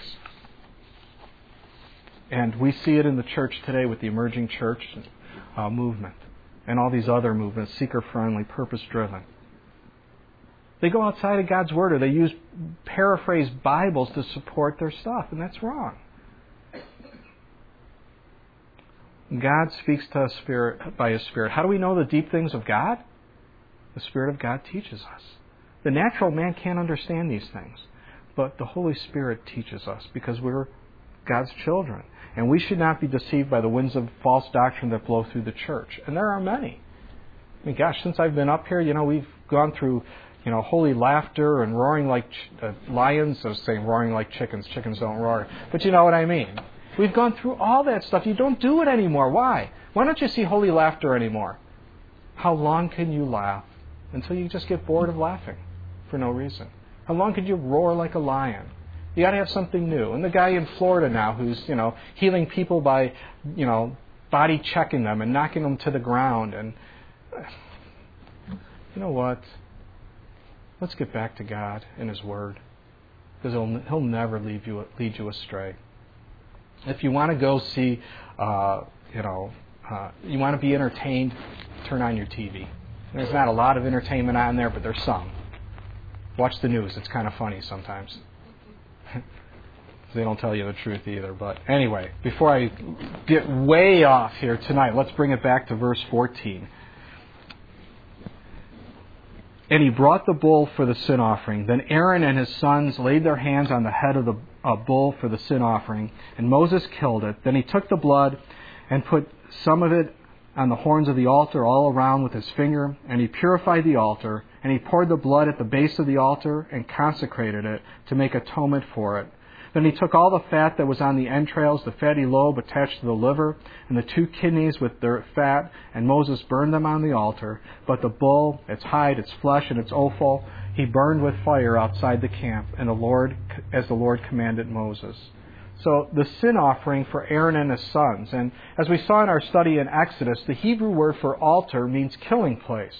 And we see it in the church today with the emerging church movement. And all these other movements, seeker-friendly, purpose-driven. They go outside of God's Word, or they use paraphrased Bibles to support their stuff, and that's wrong. God speaks to us by His Spirit. How do we know the deep things of God? The Spirit of God teaches us. The natural man can't understand these things, but the Holy Spirit teaches us because we're God's children. And we should not be deceived by the winds of false doctrine that blow through the church. And there are many. I mean, gosh, since I've been up here, we've gone through holy laughter and roaring like lions. I was saying roaring like chickens. Chickens don't roar. But you know what I mean. We've gone through all that stuff. You don't do it anymore. Why? Why don't you see holy laughter anymore? How long can you laugh until you just get bored of laughing for no reason? How long could you roar like a lion? You got to have something new. And the guy in Florida now who's, healing people by, body checking them and knocking them to the ground. And you know what? Let's get back to God and His Word, because He'll never lead you astray. If you want to go see, you want to be entertained, turn on your TV. There's not a lot of entertainment on there, but there's some. Watch the news. It's kind of funny sometimes. They don't tell you the truth either. But anyway, before I get way off here tonight, let's bring it back to verse 14. And he brought the bull for the sin offering. Then Aaron and his sons laid their hands on the head of the bull for the sin offering, and Moses killed it. Then he took the blood and put some of it on the horns of the altar all around with his finger, and he purified the altar, and he poured the blood at the base of the altar and consecrated it to make atonement for it. Then he took all the fat that was on the entrails, the fatty lobe attached to the liver, and the 2 kidneys with their fat, and Moses burned them on the altar. But the bull, its hide, its flesh, and its offal, he burned with fire outside the camp, and as the Lord commanded Moses. So the sin offering for Aaron and his sons. And as we saw in our study in Exodus, the Hebrew word for altar means killing place.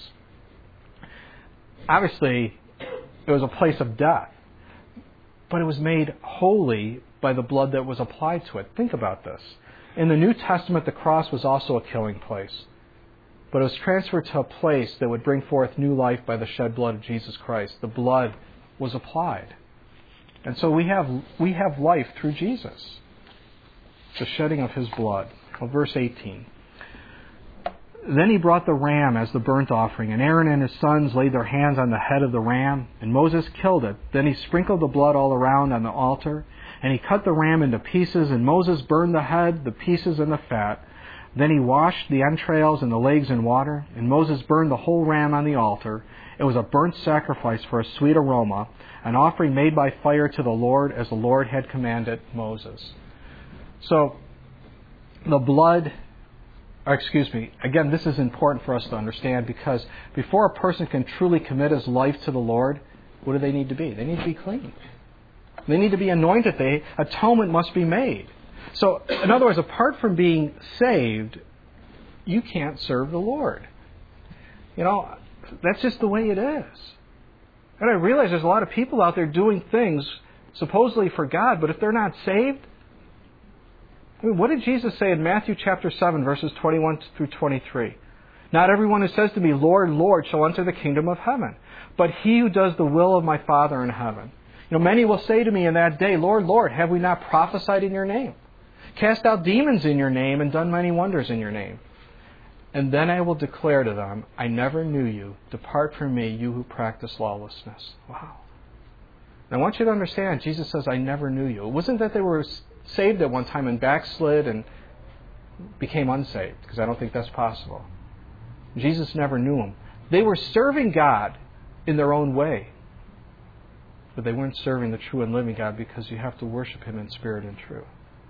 Obviously, it was a place of death. But it was made holy by the blood that was applied to it. Think about this. In the New Testament, the cross was also a killing place. But it was transferred to a place that would bring forth new life by the shed blood of Jesus Christ. The blood was applied. And so we have life through Jesus. The shedding of His blood. Well, verse 18. Then he brought the ram as the burnt offering, and Aaron and his sons laid their hands on the head of the ram, and Moses killed it. Then he sprinkled the blood all around on the altar, and he cut the ram into pieces, and Moses burned the head, the pieces, and the fat. Then he washed the entrails and the legs in water, and Moses burned the whole ram on the altar. It was a burnt sacrifice for a sweet aroma, an offering made by fire to the Lord, as the Lord had commanded Moses. So, the blood, again, this is important for us to understand, because before a person can truly commit his life to the Lord, what do they need to be? They need to be clean. They need to be anointed. Atonement must be made. So, in other words, apart from being saved, you can't serve the Lord. That's just the way it is. And I realize there's a lot of people out there doing things supposedly for God, but if they're not saved, what did Jesus say in Matthew chapter 7, verses 21 through 23? Not everyone who says to me, Lord, Lord, shall enter the kingdom of heaven, but he who does the will of my Father in heaven. Many will say to me in that day, Lord, Lord, have we not prophesied in your name? Cast out demons in your name and done many wonders in your name. And then I will declare to them, I never knew you. Depart from me, you who practice lawlessness. Wow. And I want you to understand, Jesus says, I never knew you. It wasn't that they were saved at one time and backslid and became unsaved, because I don't think that's possible. Jesus never knew them. They were serving God in their own way, but they weren't serving the true and living God, because you have to worship Him in spirit and truth.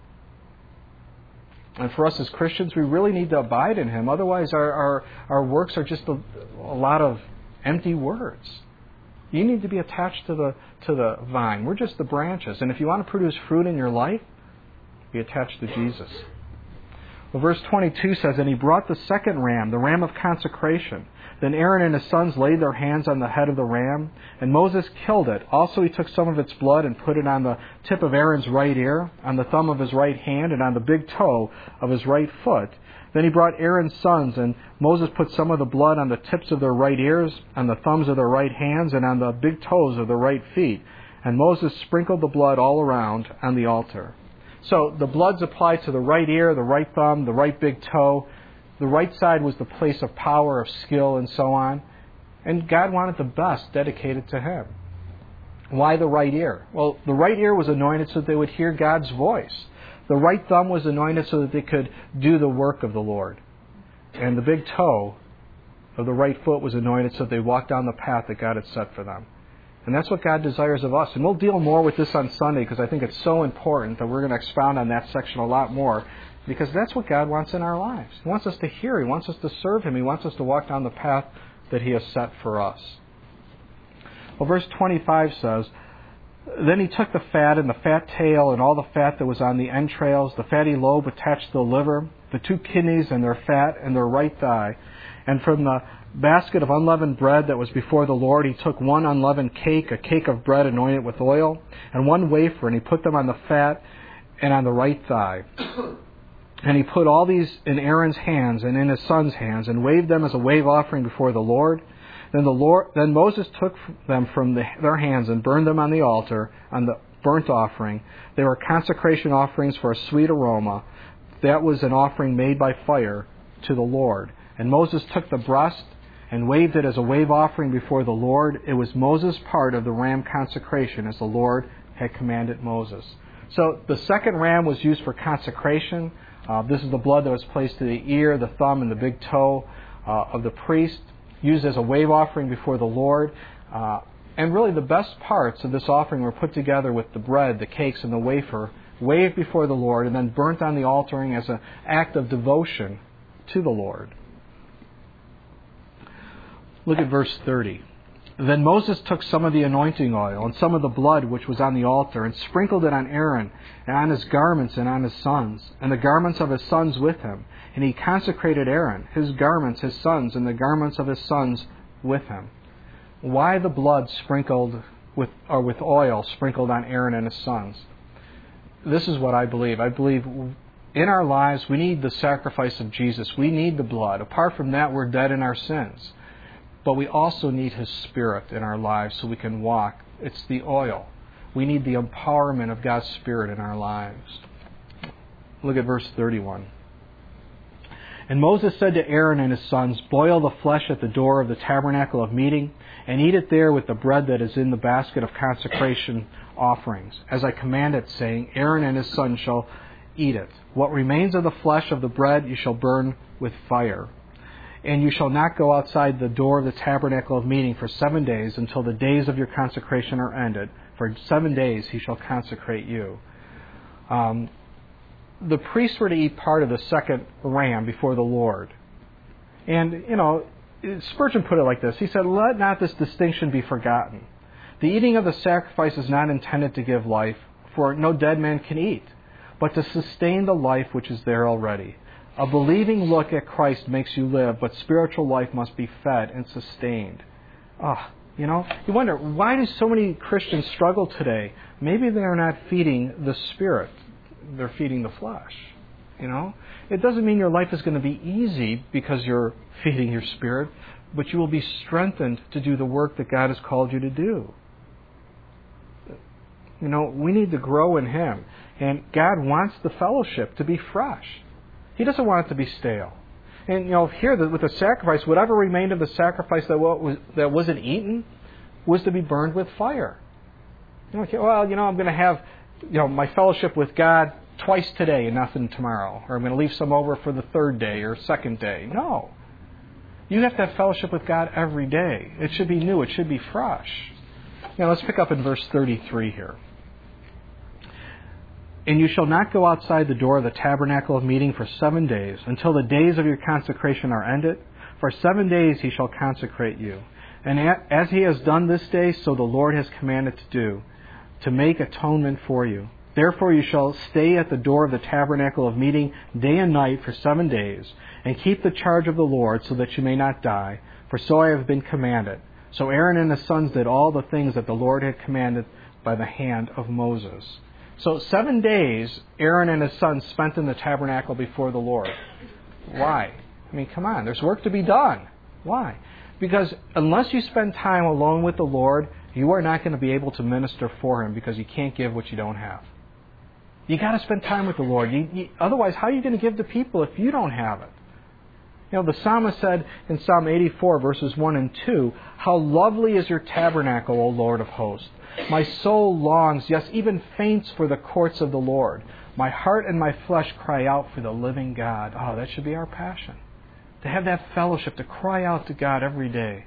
And for us as Christians, we really need to abide in Him. Otherwise, our works are just a lot of empty words. You need to be attached to the vine. We're just the branches. And if you want to produce fruit in your life, be attached to Jesus. Well, verse 22 says, And he brought the second ram, the ram of consecration. Then Aaron and his sons laid their hands on the head of the ram, and Moses killed it. Also he took some of its blood and put it on the tip of Aaron's right ear, on the thumb of his right hand, and on the big toe of his right foot. Then he brought Aaron's sons, and Moses put some of the blood on the tips of their right ears, on the thumbs of their right hands, and on the big toes of their right feet. And Moses sprinkled the blood all around on the altar. So the blood's applied to the right ear, the right thumb, the right big toe. The right side was the place of power, of skill, and so on. And God wanted the best dedicated to Him. Why the right ear? Well, the right ear was anointed so that they would hear God's voice. The right thumb was anointed so that they could do the work of the Lord. And the big toe of the right foot was anointed so that they walked down the path that God had set for them. And that's what God desires of us. And we'll deal more with this on Sunday, because I think it's so important that we're going to expound on that section a lot more, because that's what God wants in our lives. He wants us to hear. He wants us to serve Him. He wants us to walk down the path that He has set for us. Well, verse 25 says, Then he took the fat and the fat tail and all the fat that was on the entrails, the fatty lobe attached to the liver, the 2 kidneys and their fat and their right thigh. And from the basket of unleavened bread that was before the Lord, he took 1 unleavened cake, a cake of bread anointed with oil, and 1 wafer, and he put them on the fat and on the right thigh. And he put all these in Aaron's hands and in his son's hands, and waved them as a wave offering before the Lord. Then Moses took them from their hands and burned them on the altar on the burnt offering. They were consecration offerings for a sweet aroma. That was an offering made by fire to the Lord. And Moses took the breast and waved it as a wave offering before the Lord. It was Moses' part of the ram consecration, as the Lord had commanded Moses. So the second ram was used for consecration. This is the blood that was placed to the ear, the thumb, and the big toe of the priest, used as a wave offering before the Lord. And really the best parts of this offering were put together with the bread, the cakes, and the wafer, waved before the Lord, and then burnt on the altar as an act of devotion to the Lord. Look at verse 30. Then Moses took some of the anointing oil and some of the blood which was on the altar, and sprinkled it on Aaron and on his garments and on his sons, and the garments of his sons with him. And he consecrated Aaron, his garments, his sons, and the garments of his sons with him. Why the blood sprinkled with oil sprinkled on Aaron and his sons? This is what I believe. I believe in our lives we need the sacrifice of Jesus. We need the blood. Apart from that, we're dead in our sins. But we also need His Spirit in our lives so we can walk. It's the oil. We need the empowerment of God's Spirit in our lives. Look at verse 31. And Moses said to Aaron and his sons, Boil the flesh at the door of the tabernacle of meeting, and eat it there with the bread that is in the basket of consecration offerings, as I commanded, saying, Aaron and his sons shall eat it. What remains of the flesh of the bread you shall burn with fire. And you shall not go outside the door of the tabernacle of meeting for 7 days, until the days of your consecration are ended. For 7 days He shall consecrate you. the priests were to eat part of the second ram before the Lord. And, Spurgeon put it like this. He said, "Let not this distinction be forgotten. The eating of the sacrifice is not intended to give life, for no dead man can eat, but to sustain the life which is there already. A believing look at Christ makes you live, but spiritual life must be fed and sustained." You wonder, why do so many Christians struggle today? Maybe they're not feeding the Spirit. They're feeding the flesh. It doesn't mean your life is going to be easy because you're feeding your spirit, but you will be strengthened to do the work that God has called you to do. We need to grow in Him. And God wants the fellowship to be fresh. He doesn't want it to be stale. And, here with the sacrifice, whatever remained of the sacrifice that wasn't eaten was to be burned with fire. I'm going to have, my fellowship with God twice today and nothing tomorrow. Or I'm going to leave some over for the third day or second day. No. You have to have fellowship with God every day. It should be new. It should be fresh. Now let's pick up in verse 33 here. "And you shall not go outside the door of the tabernacle of meeting for 7 days, until the days of your consecration are ended. For 7 days He shall consecrate you. And as He has done this day, so the Lord has commanded to do, to make atonement for you. Therefore you shall stay at the door of the tabernacle of meeting day and night for 7 days, and keep the charge of the Lord, so that you may not die. For so I have been commanded." So Aaron and his sons did all the things that the Lord had commanded by the hand of Moses. So 7 days Aaron and his sons spent in the tabernacle before the Lord. Why? Come on, there's work to be done. Why? Because unless you spend time alone with the Lord, you are not going to be able to minister for Him, because you can't give what you don't have. You got to spend time with the Lord. Otherwise, how are you going to give to people if you don't have it? The psalmist said in Psalm 84, verses 1 and 2, "How lovely is your tabernacle, O Lord of hosts! My soul longs, yes, even faints for the courts of the Lord. My heart and my flesh cry out for the living God." That should be our passion. To have that fellowship, to cry out to God every day.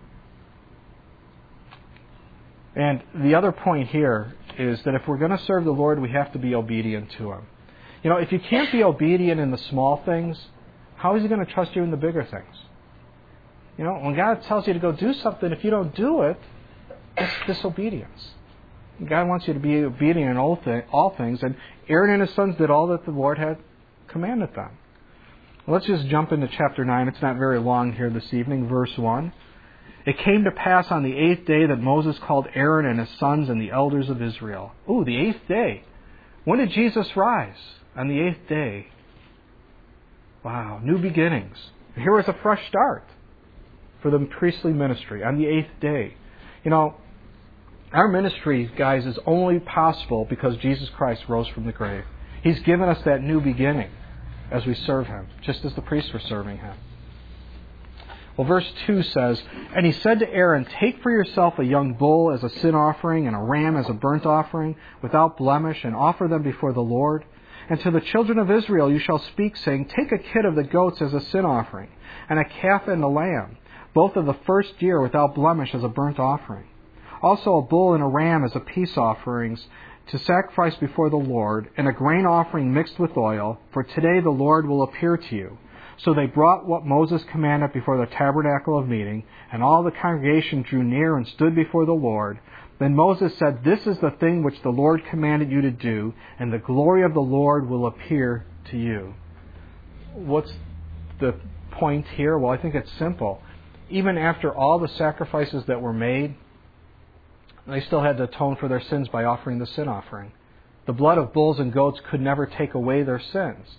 And the other point here is that if we're going to serve the Lord, we have to be obedient to Him. If you can't be obedient in the small things, how is He going to trust you in the bigger things? When God tells you to go do something, if you don't do it, it's disobedience. God wants you to be obedient in all things, and Aaron and his sons did all that the Lord had commanded them. Let's just jump into chapter 9. It's not very long here this evening. Verse 1. "It came to pass on the 8th day that Moses called Aaron and his sons and the elders of Israel." The 8th day. When did Jesus rise? On the 8th day. Wow, new beginnings. Here was a fresh start for the priestly ministry on the 8th day. Our ministry, guys, is only possible because Jesus Christ rose from the grave. He's given us that new beginning as we serve Him, just as the priests were serving Him. Well, verse 2 says, "And he said to Aaron, Take for yourself a young bull as a sin offering and a ram as a burnt offering, without blemish, and offer them before the Lord. And to the children of Israel you shall speak, saying, Take a kid of the goats as a sin offering, and a calf and a lamb, both of the first year without blemish as a burnt offering. Also a bull and a ram as a peace offerings to sacrifice before the Lord, and a grain offering mixed with oil, for today the Lord will appear to you. So they brought what Moses commanded before the tabernacle of meeting, and all the congregation drew near and stood before the Lord. Then Moses said, This is the thing which the Lord commanded you to do, and the glory of the Lord will appear to you." What's the point here? Well, I think it's simple. Even after all the sacrifices that were made, they still had to atone for their sins by offering the sin offering. The blood of bulls and goats could never take away their sins.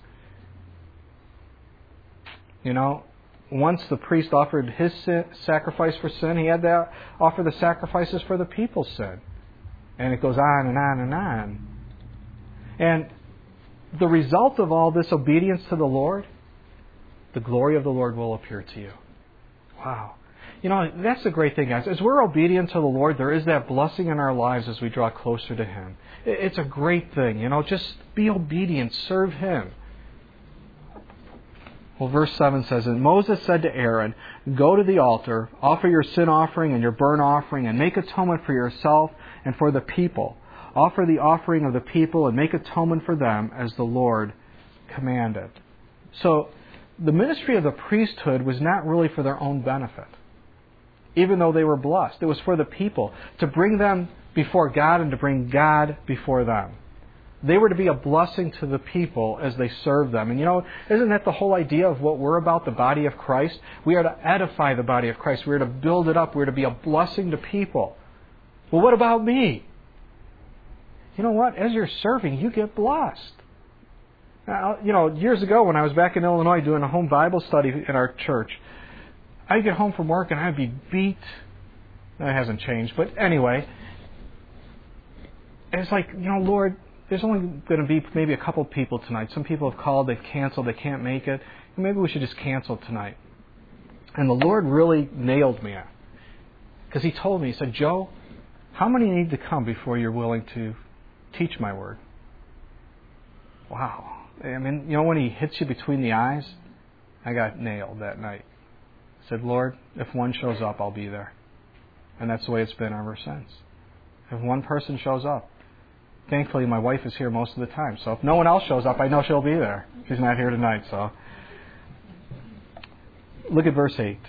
Once the priest offered his sacrifice for sin, he had to offer the sacrifices for the people's sin. And it goes on and on and on. And the result of all this obedience to the Lord, the glory of the Lord will appear to you. Wow. That's the great thing, guys. As we're obedient to the Lord, there is that blessing in our lives as we draw closer to Him. It's a great thing. Just be obedient. Serve Him. Well, verse 7 says, And Moses said to Aaron, Go to the altar, offer your sin offering and your burnt offering, and make atonement for yourself and for the people. Offer the offering of the people and make atonement for them as the Lord commanded. So the ministry of the priesthood was not really for their own benefit, even though they were blessed. It was for the people, to bring them before God and to bring God before them. They were to be a blessing to the people as they served them. And isn't that the whole idea of what we're about, the body of Christ? We are to edify the body of Christ. We are to build it up. We are to be a blessing to people. Well, what about me? You know what? As you're serving, you get blessed. Now, years ago when I was back in Illinois doing a home Bible study in our church, I'd get home from work and I'd be beat. That hasn't changed, but anyway. And it's like, Lord, there's only going to be maybe a couple people tonight. Some people have called, they've canceled, they can't make it. Maybe we should just cancel tonight. And the Lord really nailed me. Because He told me, He said, Joe, how many need to come before you're willing to teach my word? Wow. I mean, when He hits you between the eyes, I got nailed that night. I said, Lord, if one shows up, I'll be there. And that's the way it's been ever since. If one person shows up, thankfully, my wife is here most of the time. So if no one else shows up, I know she'll be there. She's not here tonight. So look at verse 8.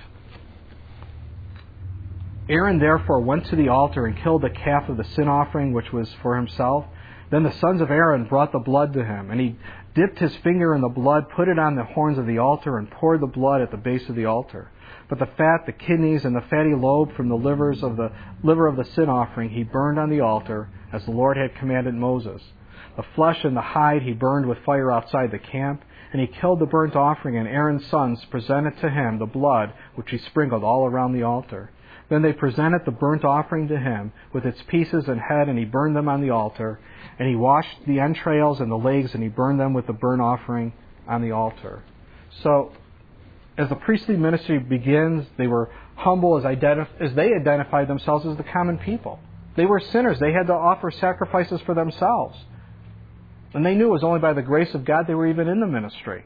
Aaron therefore went to the altar and killed the calf of the sin offering, which was for himself. Then the sons of Aaron brought the blood to him, and he dipped his finger in the blood, put it on the horns of the altar, and poured the blood at the base of the altar. But the fat, the kidneys, and the fatty lobe from the liver of the sin offering he burned on the altar, as the Lord had commanded Moses. The flesh and the hide he burned with fire outside the camp, and he killed the burnt offering, and Aaron's sons presented to him the blood which he sprinkled all around the altar. Then they presented the burnt offering to him with its pieces and head, and he burned them on the altar. And he washed the entrails and the legs, and he burned them with the burnt offering on the altar. So, as the priestly ministry begins, they were humble as they identified themselves as the common people. They were sinners. They had to offer sacrifices for themselves. And they knew it was only by the grace of God they were even in the ministry.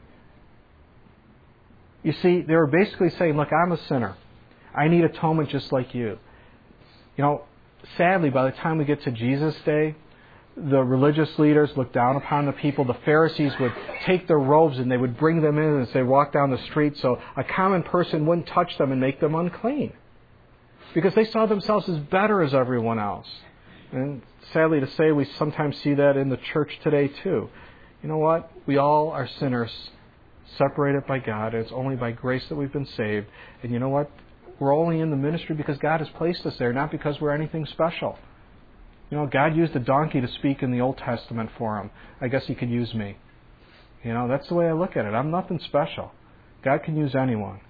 You see, they were basically saying, look, I'm a sinner. I need atonement just like you. Sadly, by the time we get to Jesus' day, the religious leaders looked down upon the people. The Pharisees would take their robes and they would bring them in as they walked down the street so a common person wouldn't touch them and make them unclean. Because they saw themselves as better as everyone else. And sadly to say, we sometimes see that in the church today too. You know what? We all are sinners, separated by God. And it's only by grace that we've been saved. And you know what? We're only in the ministry because God has placed us there, not because we're anything special. God used a donkey to speak in the Old Testament for Him. I guess He could use me. That's the way I look at it. I'm nothing special. God can use anyone.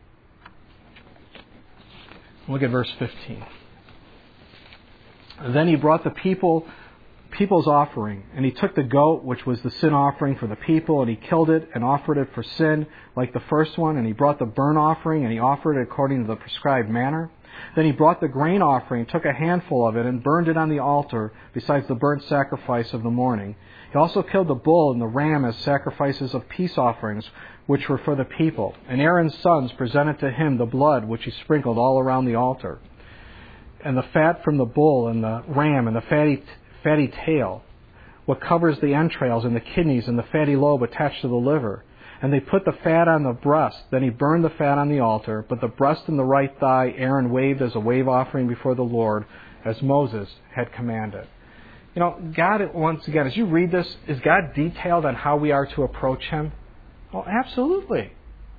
Look at verse 15. Then he brought the people's offering, and he took the goat, which was the sin offering for the people, and he killed it and offered it for sin like the first one. And he brought the burnt offering, and he offered it according to the prescribed manner. Then he brought the grain offering, took a handful of it, and burned it on the altar, besides the burnt sacrifice of the morning. He also killed the bull and the ram as sacrifices of peace offerings, which were for the people. And Aaron's sons presented to him the blood, which he sprinkled all around the altar. And the fat from the bull and the ram and the fatty tail, what covers the entrails and the kidneys and the fatty lobe attached to the liver. And they put the fat on the breast. Then he burned the fat on the altar. But the breast and the right thigh Aaron waved as a wave offering before the Lord, as Moses had commanded. God, once again, as you read this, is God detailed on how we are to approach Him? Oh, absolutely.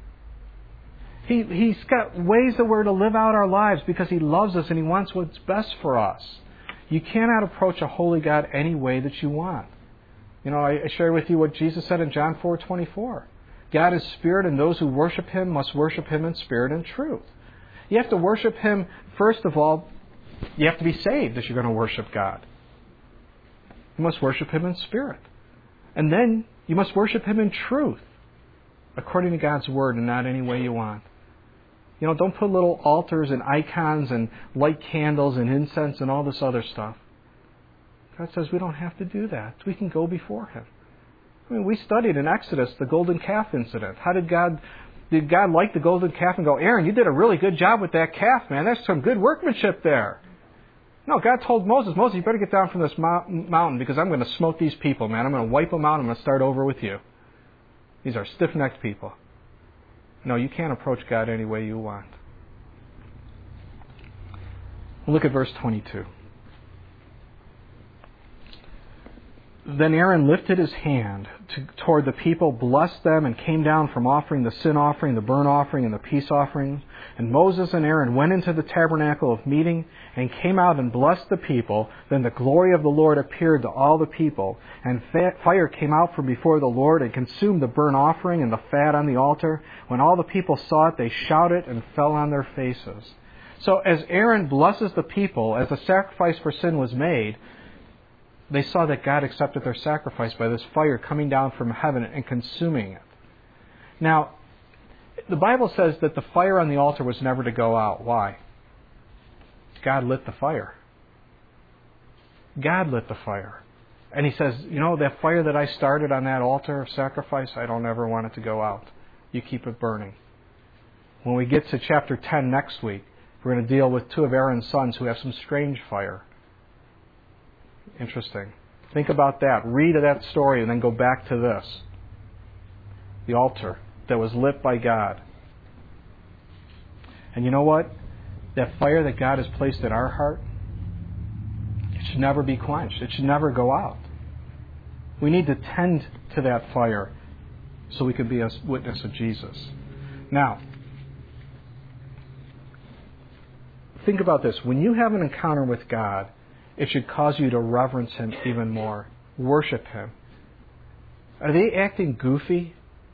He's got ways that we're to live out our lives because He loves us and He wants what's best for us. You cannot approach a holy God any way that you want. I share with you what Jesus said in John 4:24. God is spirit, and those who worship Him must worship Him in spirit and truth. You have to worship Him, first of all, you have to be saved if you're going to worship God. You must worship Him in spirit. And then you must worship Him in truth, according to God's Word and not any way you want. Don't put little altars and icons and light candles and incense and all this other stuff. God says we don't have to do that. We can go before Him. We studied in Exodus the golden calf incident. How did God like the golden calf and go, Aaron, you did a really good job with that calf, man. That's some good workmanship there. No, God told Moses, you better get down from this mountain because I'm going to smote these people, man. I'm going to wipe them out. I'm going to start over with you. These are stiff-necked people. No, you can't approach God any way you want. Look at verse 22. Then Aaron lifted his hand toward the people, blessed them, and came down from offering the sin offering, the burnt offering, and the peace offering. And Moses and Aaron went into the tabernacle of meeting and came out and blessed the people. Then the glory of the Lord appeared to all the people. And fire came out from before the Lord and consumed the burnt offering and the fat on the altar. When all the people saw it, they shouted and fell on their faces. So as Aaron blesses the people, as the sacrifice for sin was made, they saw that God accepted their sacrifice by this fire coming down from heaven and consuming it. Now, the Bible says that the fire on the altar was never to go out. Why? God lit the fire. God lit the fire. And He says, that fire that I started on that altar of sacrifice, I don't ever want it to go out. You keep it burning. When we get to chapter 10 next week, we're going to deal with two of Aaron's sons who have some strange fire. Interesting. Think about that. Read that story and then go back to this. The altar that was lit by God. And you know what? That fire that God has placed in our heart, it should never be quenched. It should never go out. We need to tend to that fire so we can be a witness of Jesus. Now, think about this. When you have an encounter with God, it should cause you to reverence Him even more. Worship Him. Are they acting goofy?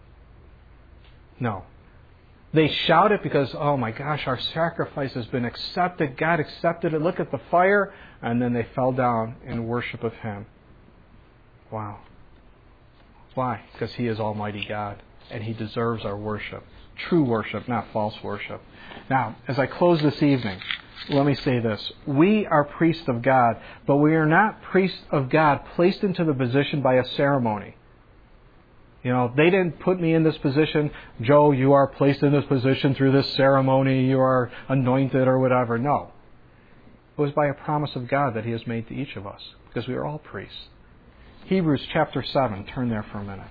No. They shout it because, oh my gosh, our sacrifice has been accepted. God accepted it. Look at the fire. And then they fell down in worship of Him. Wow. Why? Because He is Almighty God. And He deserves our worship. True worship, not false worship. Now, as I close this evening, let me say this. We are priests of God, but we are not priests of God placed into the position by a ceremony. They didn't put me in this position. Joe, you are placed in this position through this ceremony. You are anointed or whatever. No. It was by a promise of God that He has made to each of us, because we are all priests. Hebrews chapter 7. Turn there for a minute.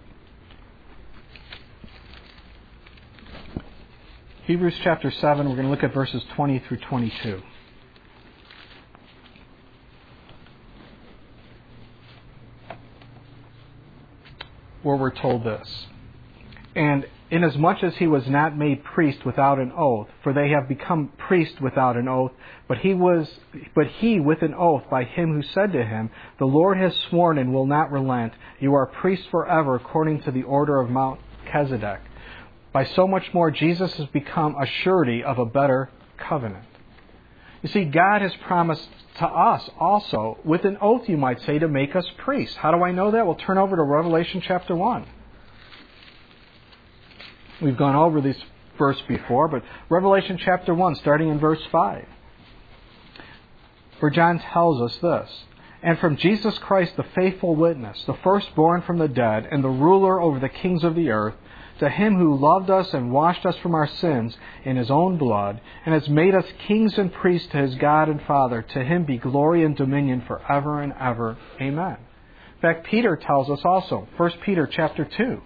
Hebrews chapter 7, we're going to look at verses 20 through 22. Where we're told this. And inasmuch as He was not made priest without an oath, for they have become priests without an oath, but he with an oath by Him who said to him, the Lord has sworn and will not relent. You are priests forever according to the order of Melchizedek. By so much more, Jesus has become a surety of a better covenant. You see, God has promised to us also, with an oath you might say, to make us priests. How do I know that? Well, turn over to Revelation chapter 1. We've gone over this verse before, but Revelation chapter 1, starting in verse 5. Where John tells us this. And from Jesus Christ, the faithful witness, the firstborn from the dead, and the ruler over the kings of the earth, to Him who loved us and washed us from our sins in His own blood, and has made us kings and priests to His God and Father, to Him be glory and dominion forever and ever. Amen. In fact, Peter tells us also, 1 Peter chapter 2,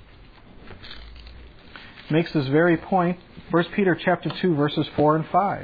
makes this very point, 1 Peter chapter 2, verses 4 and 5.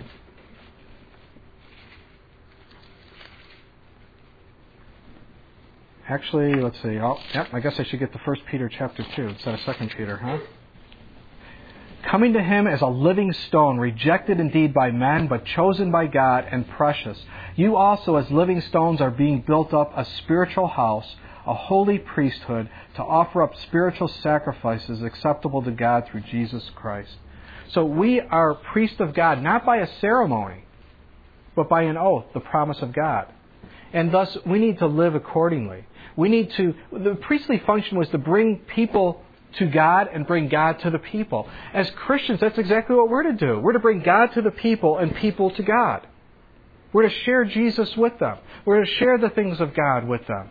Actually, let's see. I guess I should get to 1 Peter chapter 2 instead of 2 Peter, huh? Coming to Him as a living stone, rejected indeed by men, but chosen by God and precious. You also as living stones are being built up a spiritual house, a holy priesthood, to offer up spiritual sacrifices acceptable to God through Jesus Christ. So we are priests of God, not by a ceremony, but by an oath, the promise of God. And thus, we need to live accordingly. The priestly function was to bring people to God and bring God to the people. As Christians, that's exactly what we're to do. We're to bring God to the people and people to God. We're to share Jesus with them. We're to share the things of God with them.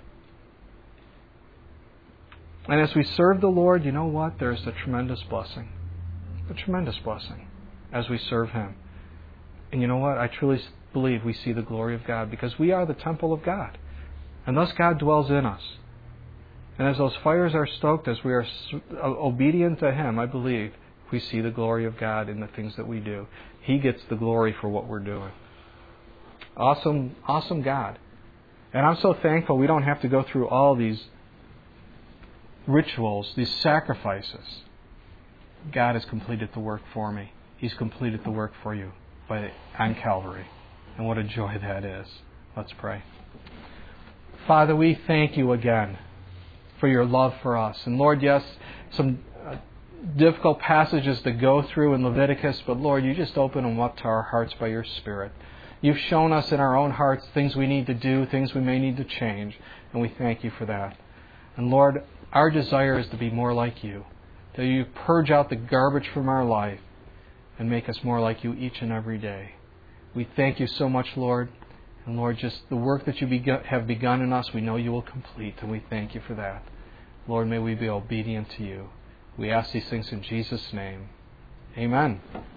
And as we serve the Lord, you know what? There's a tremendous blessing. A tremendous blessing as we serve Him. And you know what? I truly believe we see the glory of God because we are the temple of God. And thus God dwells in us. And as those fires are stoked, as we are obedient to Him, I believe we see the glory of God in the things that we do. He gets the glory for what we're doing. Awesome, awesome God. And I'm so thankful we don't have to go through all these rituals, these sacrifices. God has completed the work for me. He's completed the work for you on Calvary. And what a joy that is. Let's pray. Father, we thank you again for your love for us. And Lord, yes, some difficult passages to go through in Leviticus, but Lord, you just open them up to our hearts by your Spirit. You've shown us in our own hearts things we need to do, things we may need to change, and we thank you for that. And Lord, our desire is to be more like you, that you purge out the garbage from our life and make us more like you each and every day. We thank you so much, Lord. And Lord, just the work that you have begun in us, we know you will complete, and we thank you for that. Lord, may we be obedient to you. We ask these things in Jesus' name. Amen.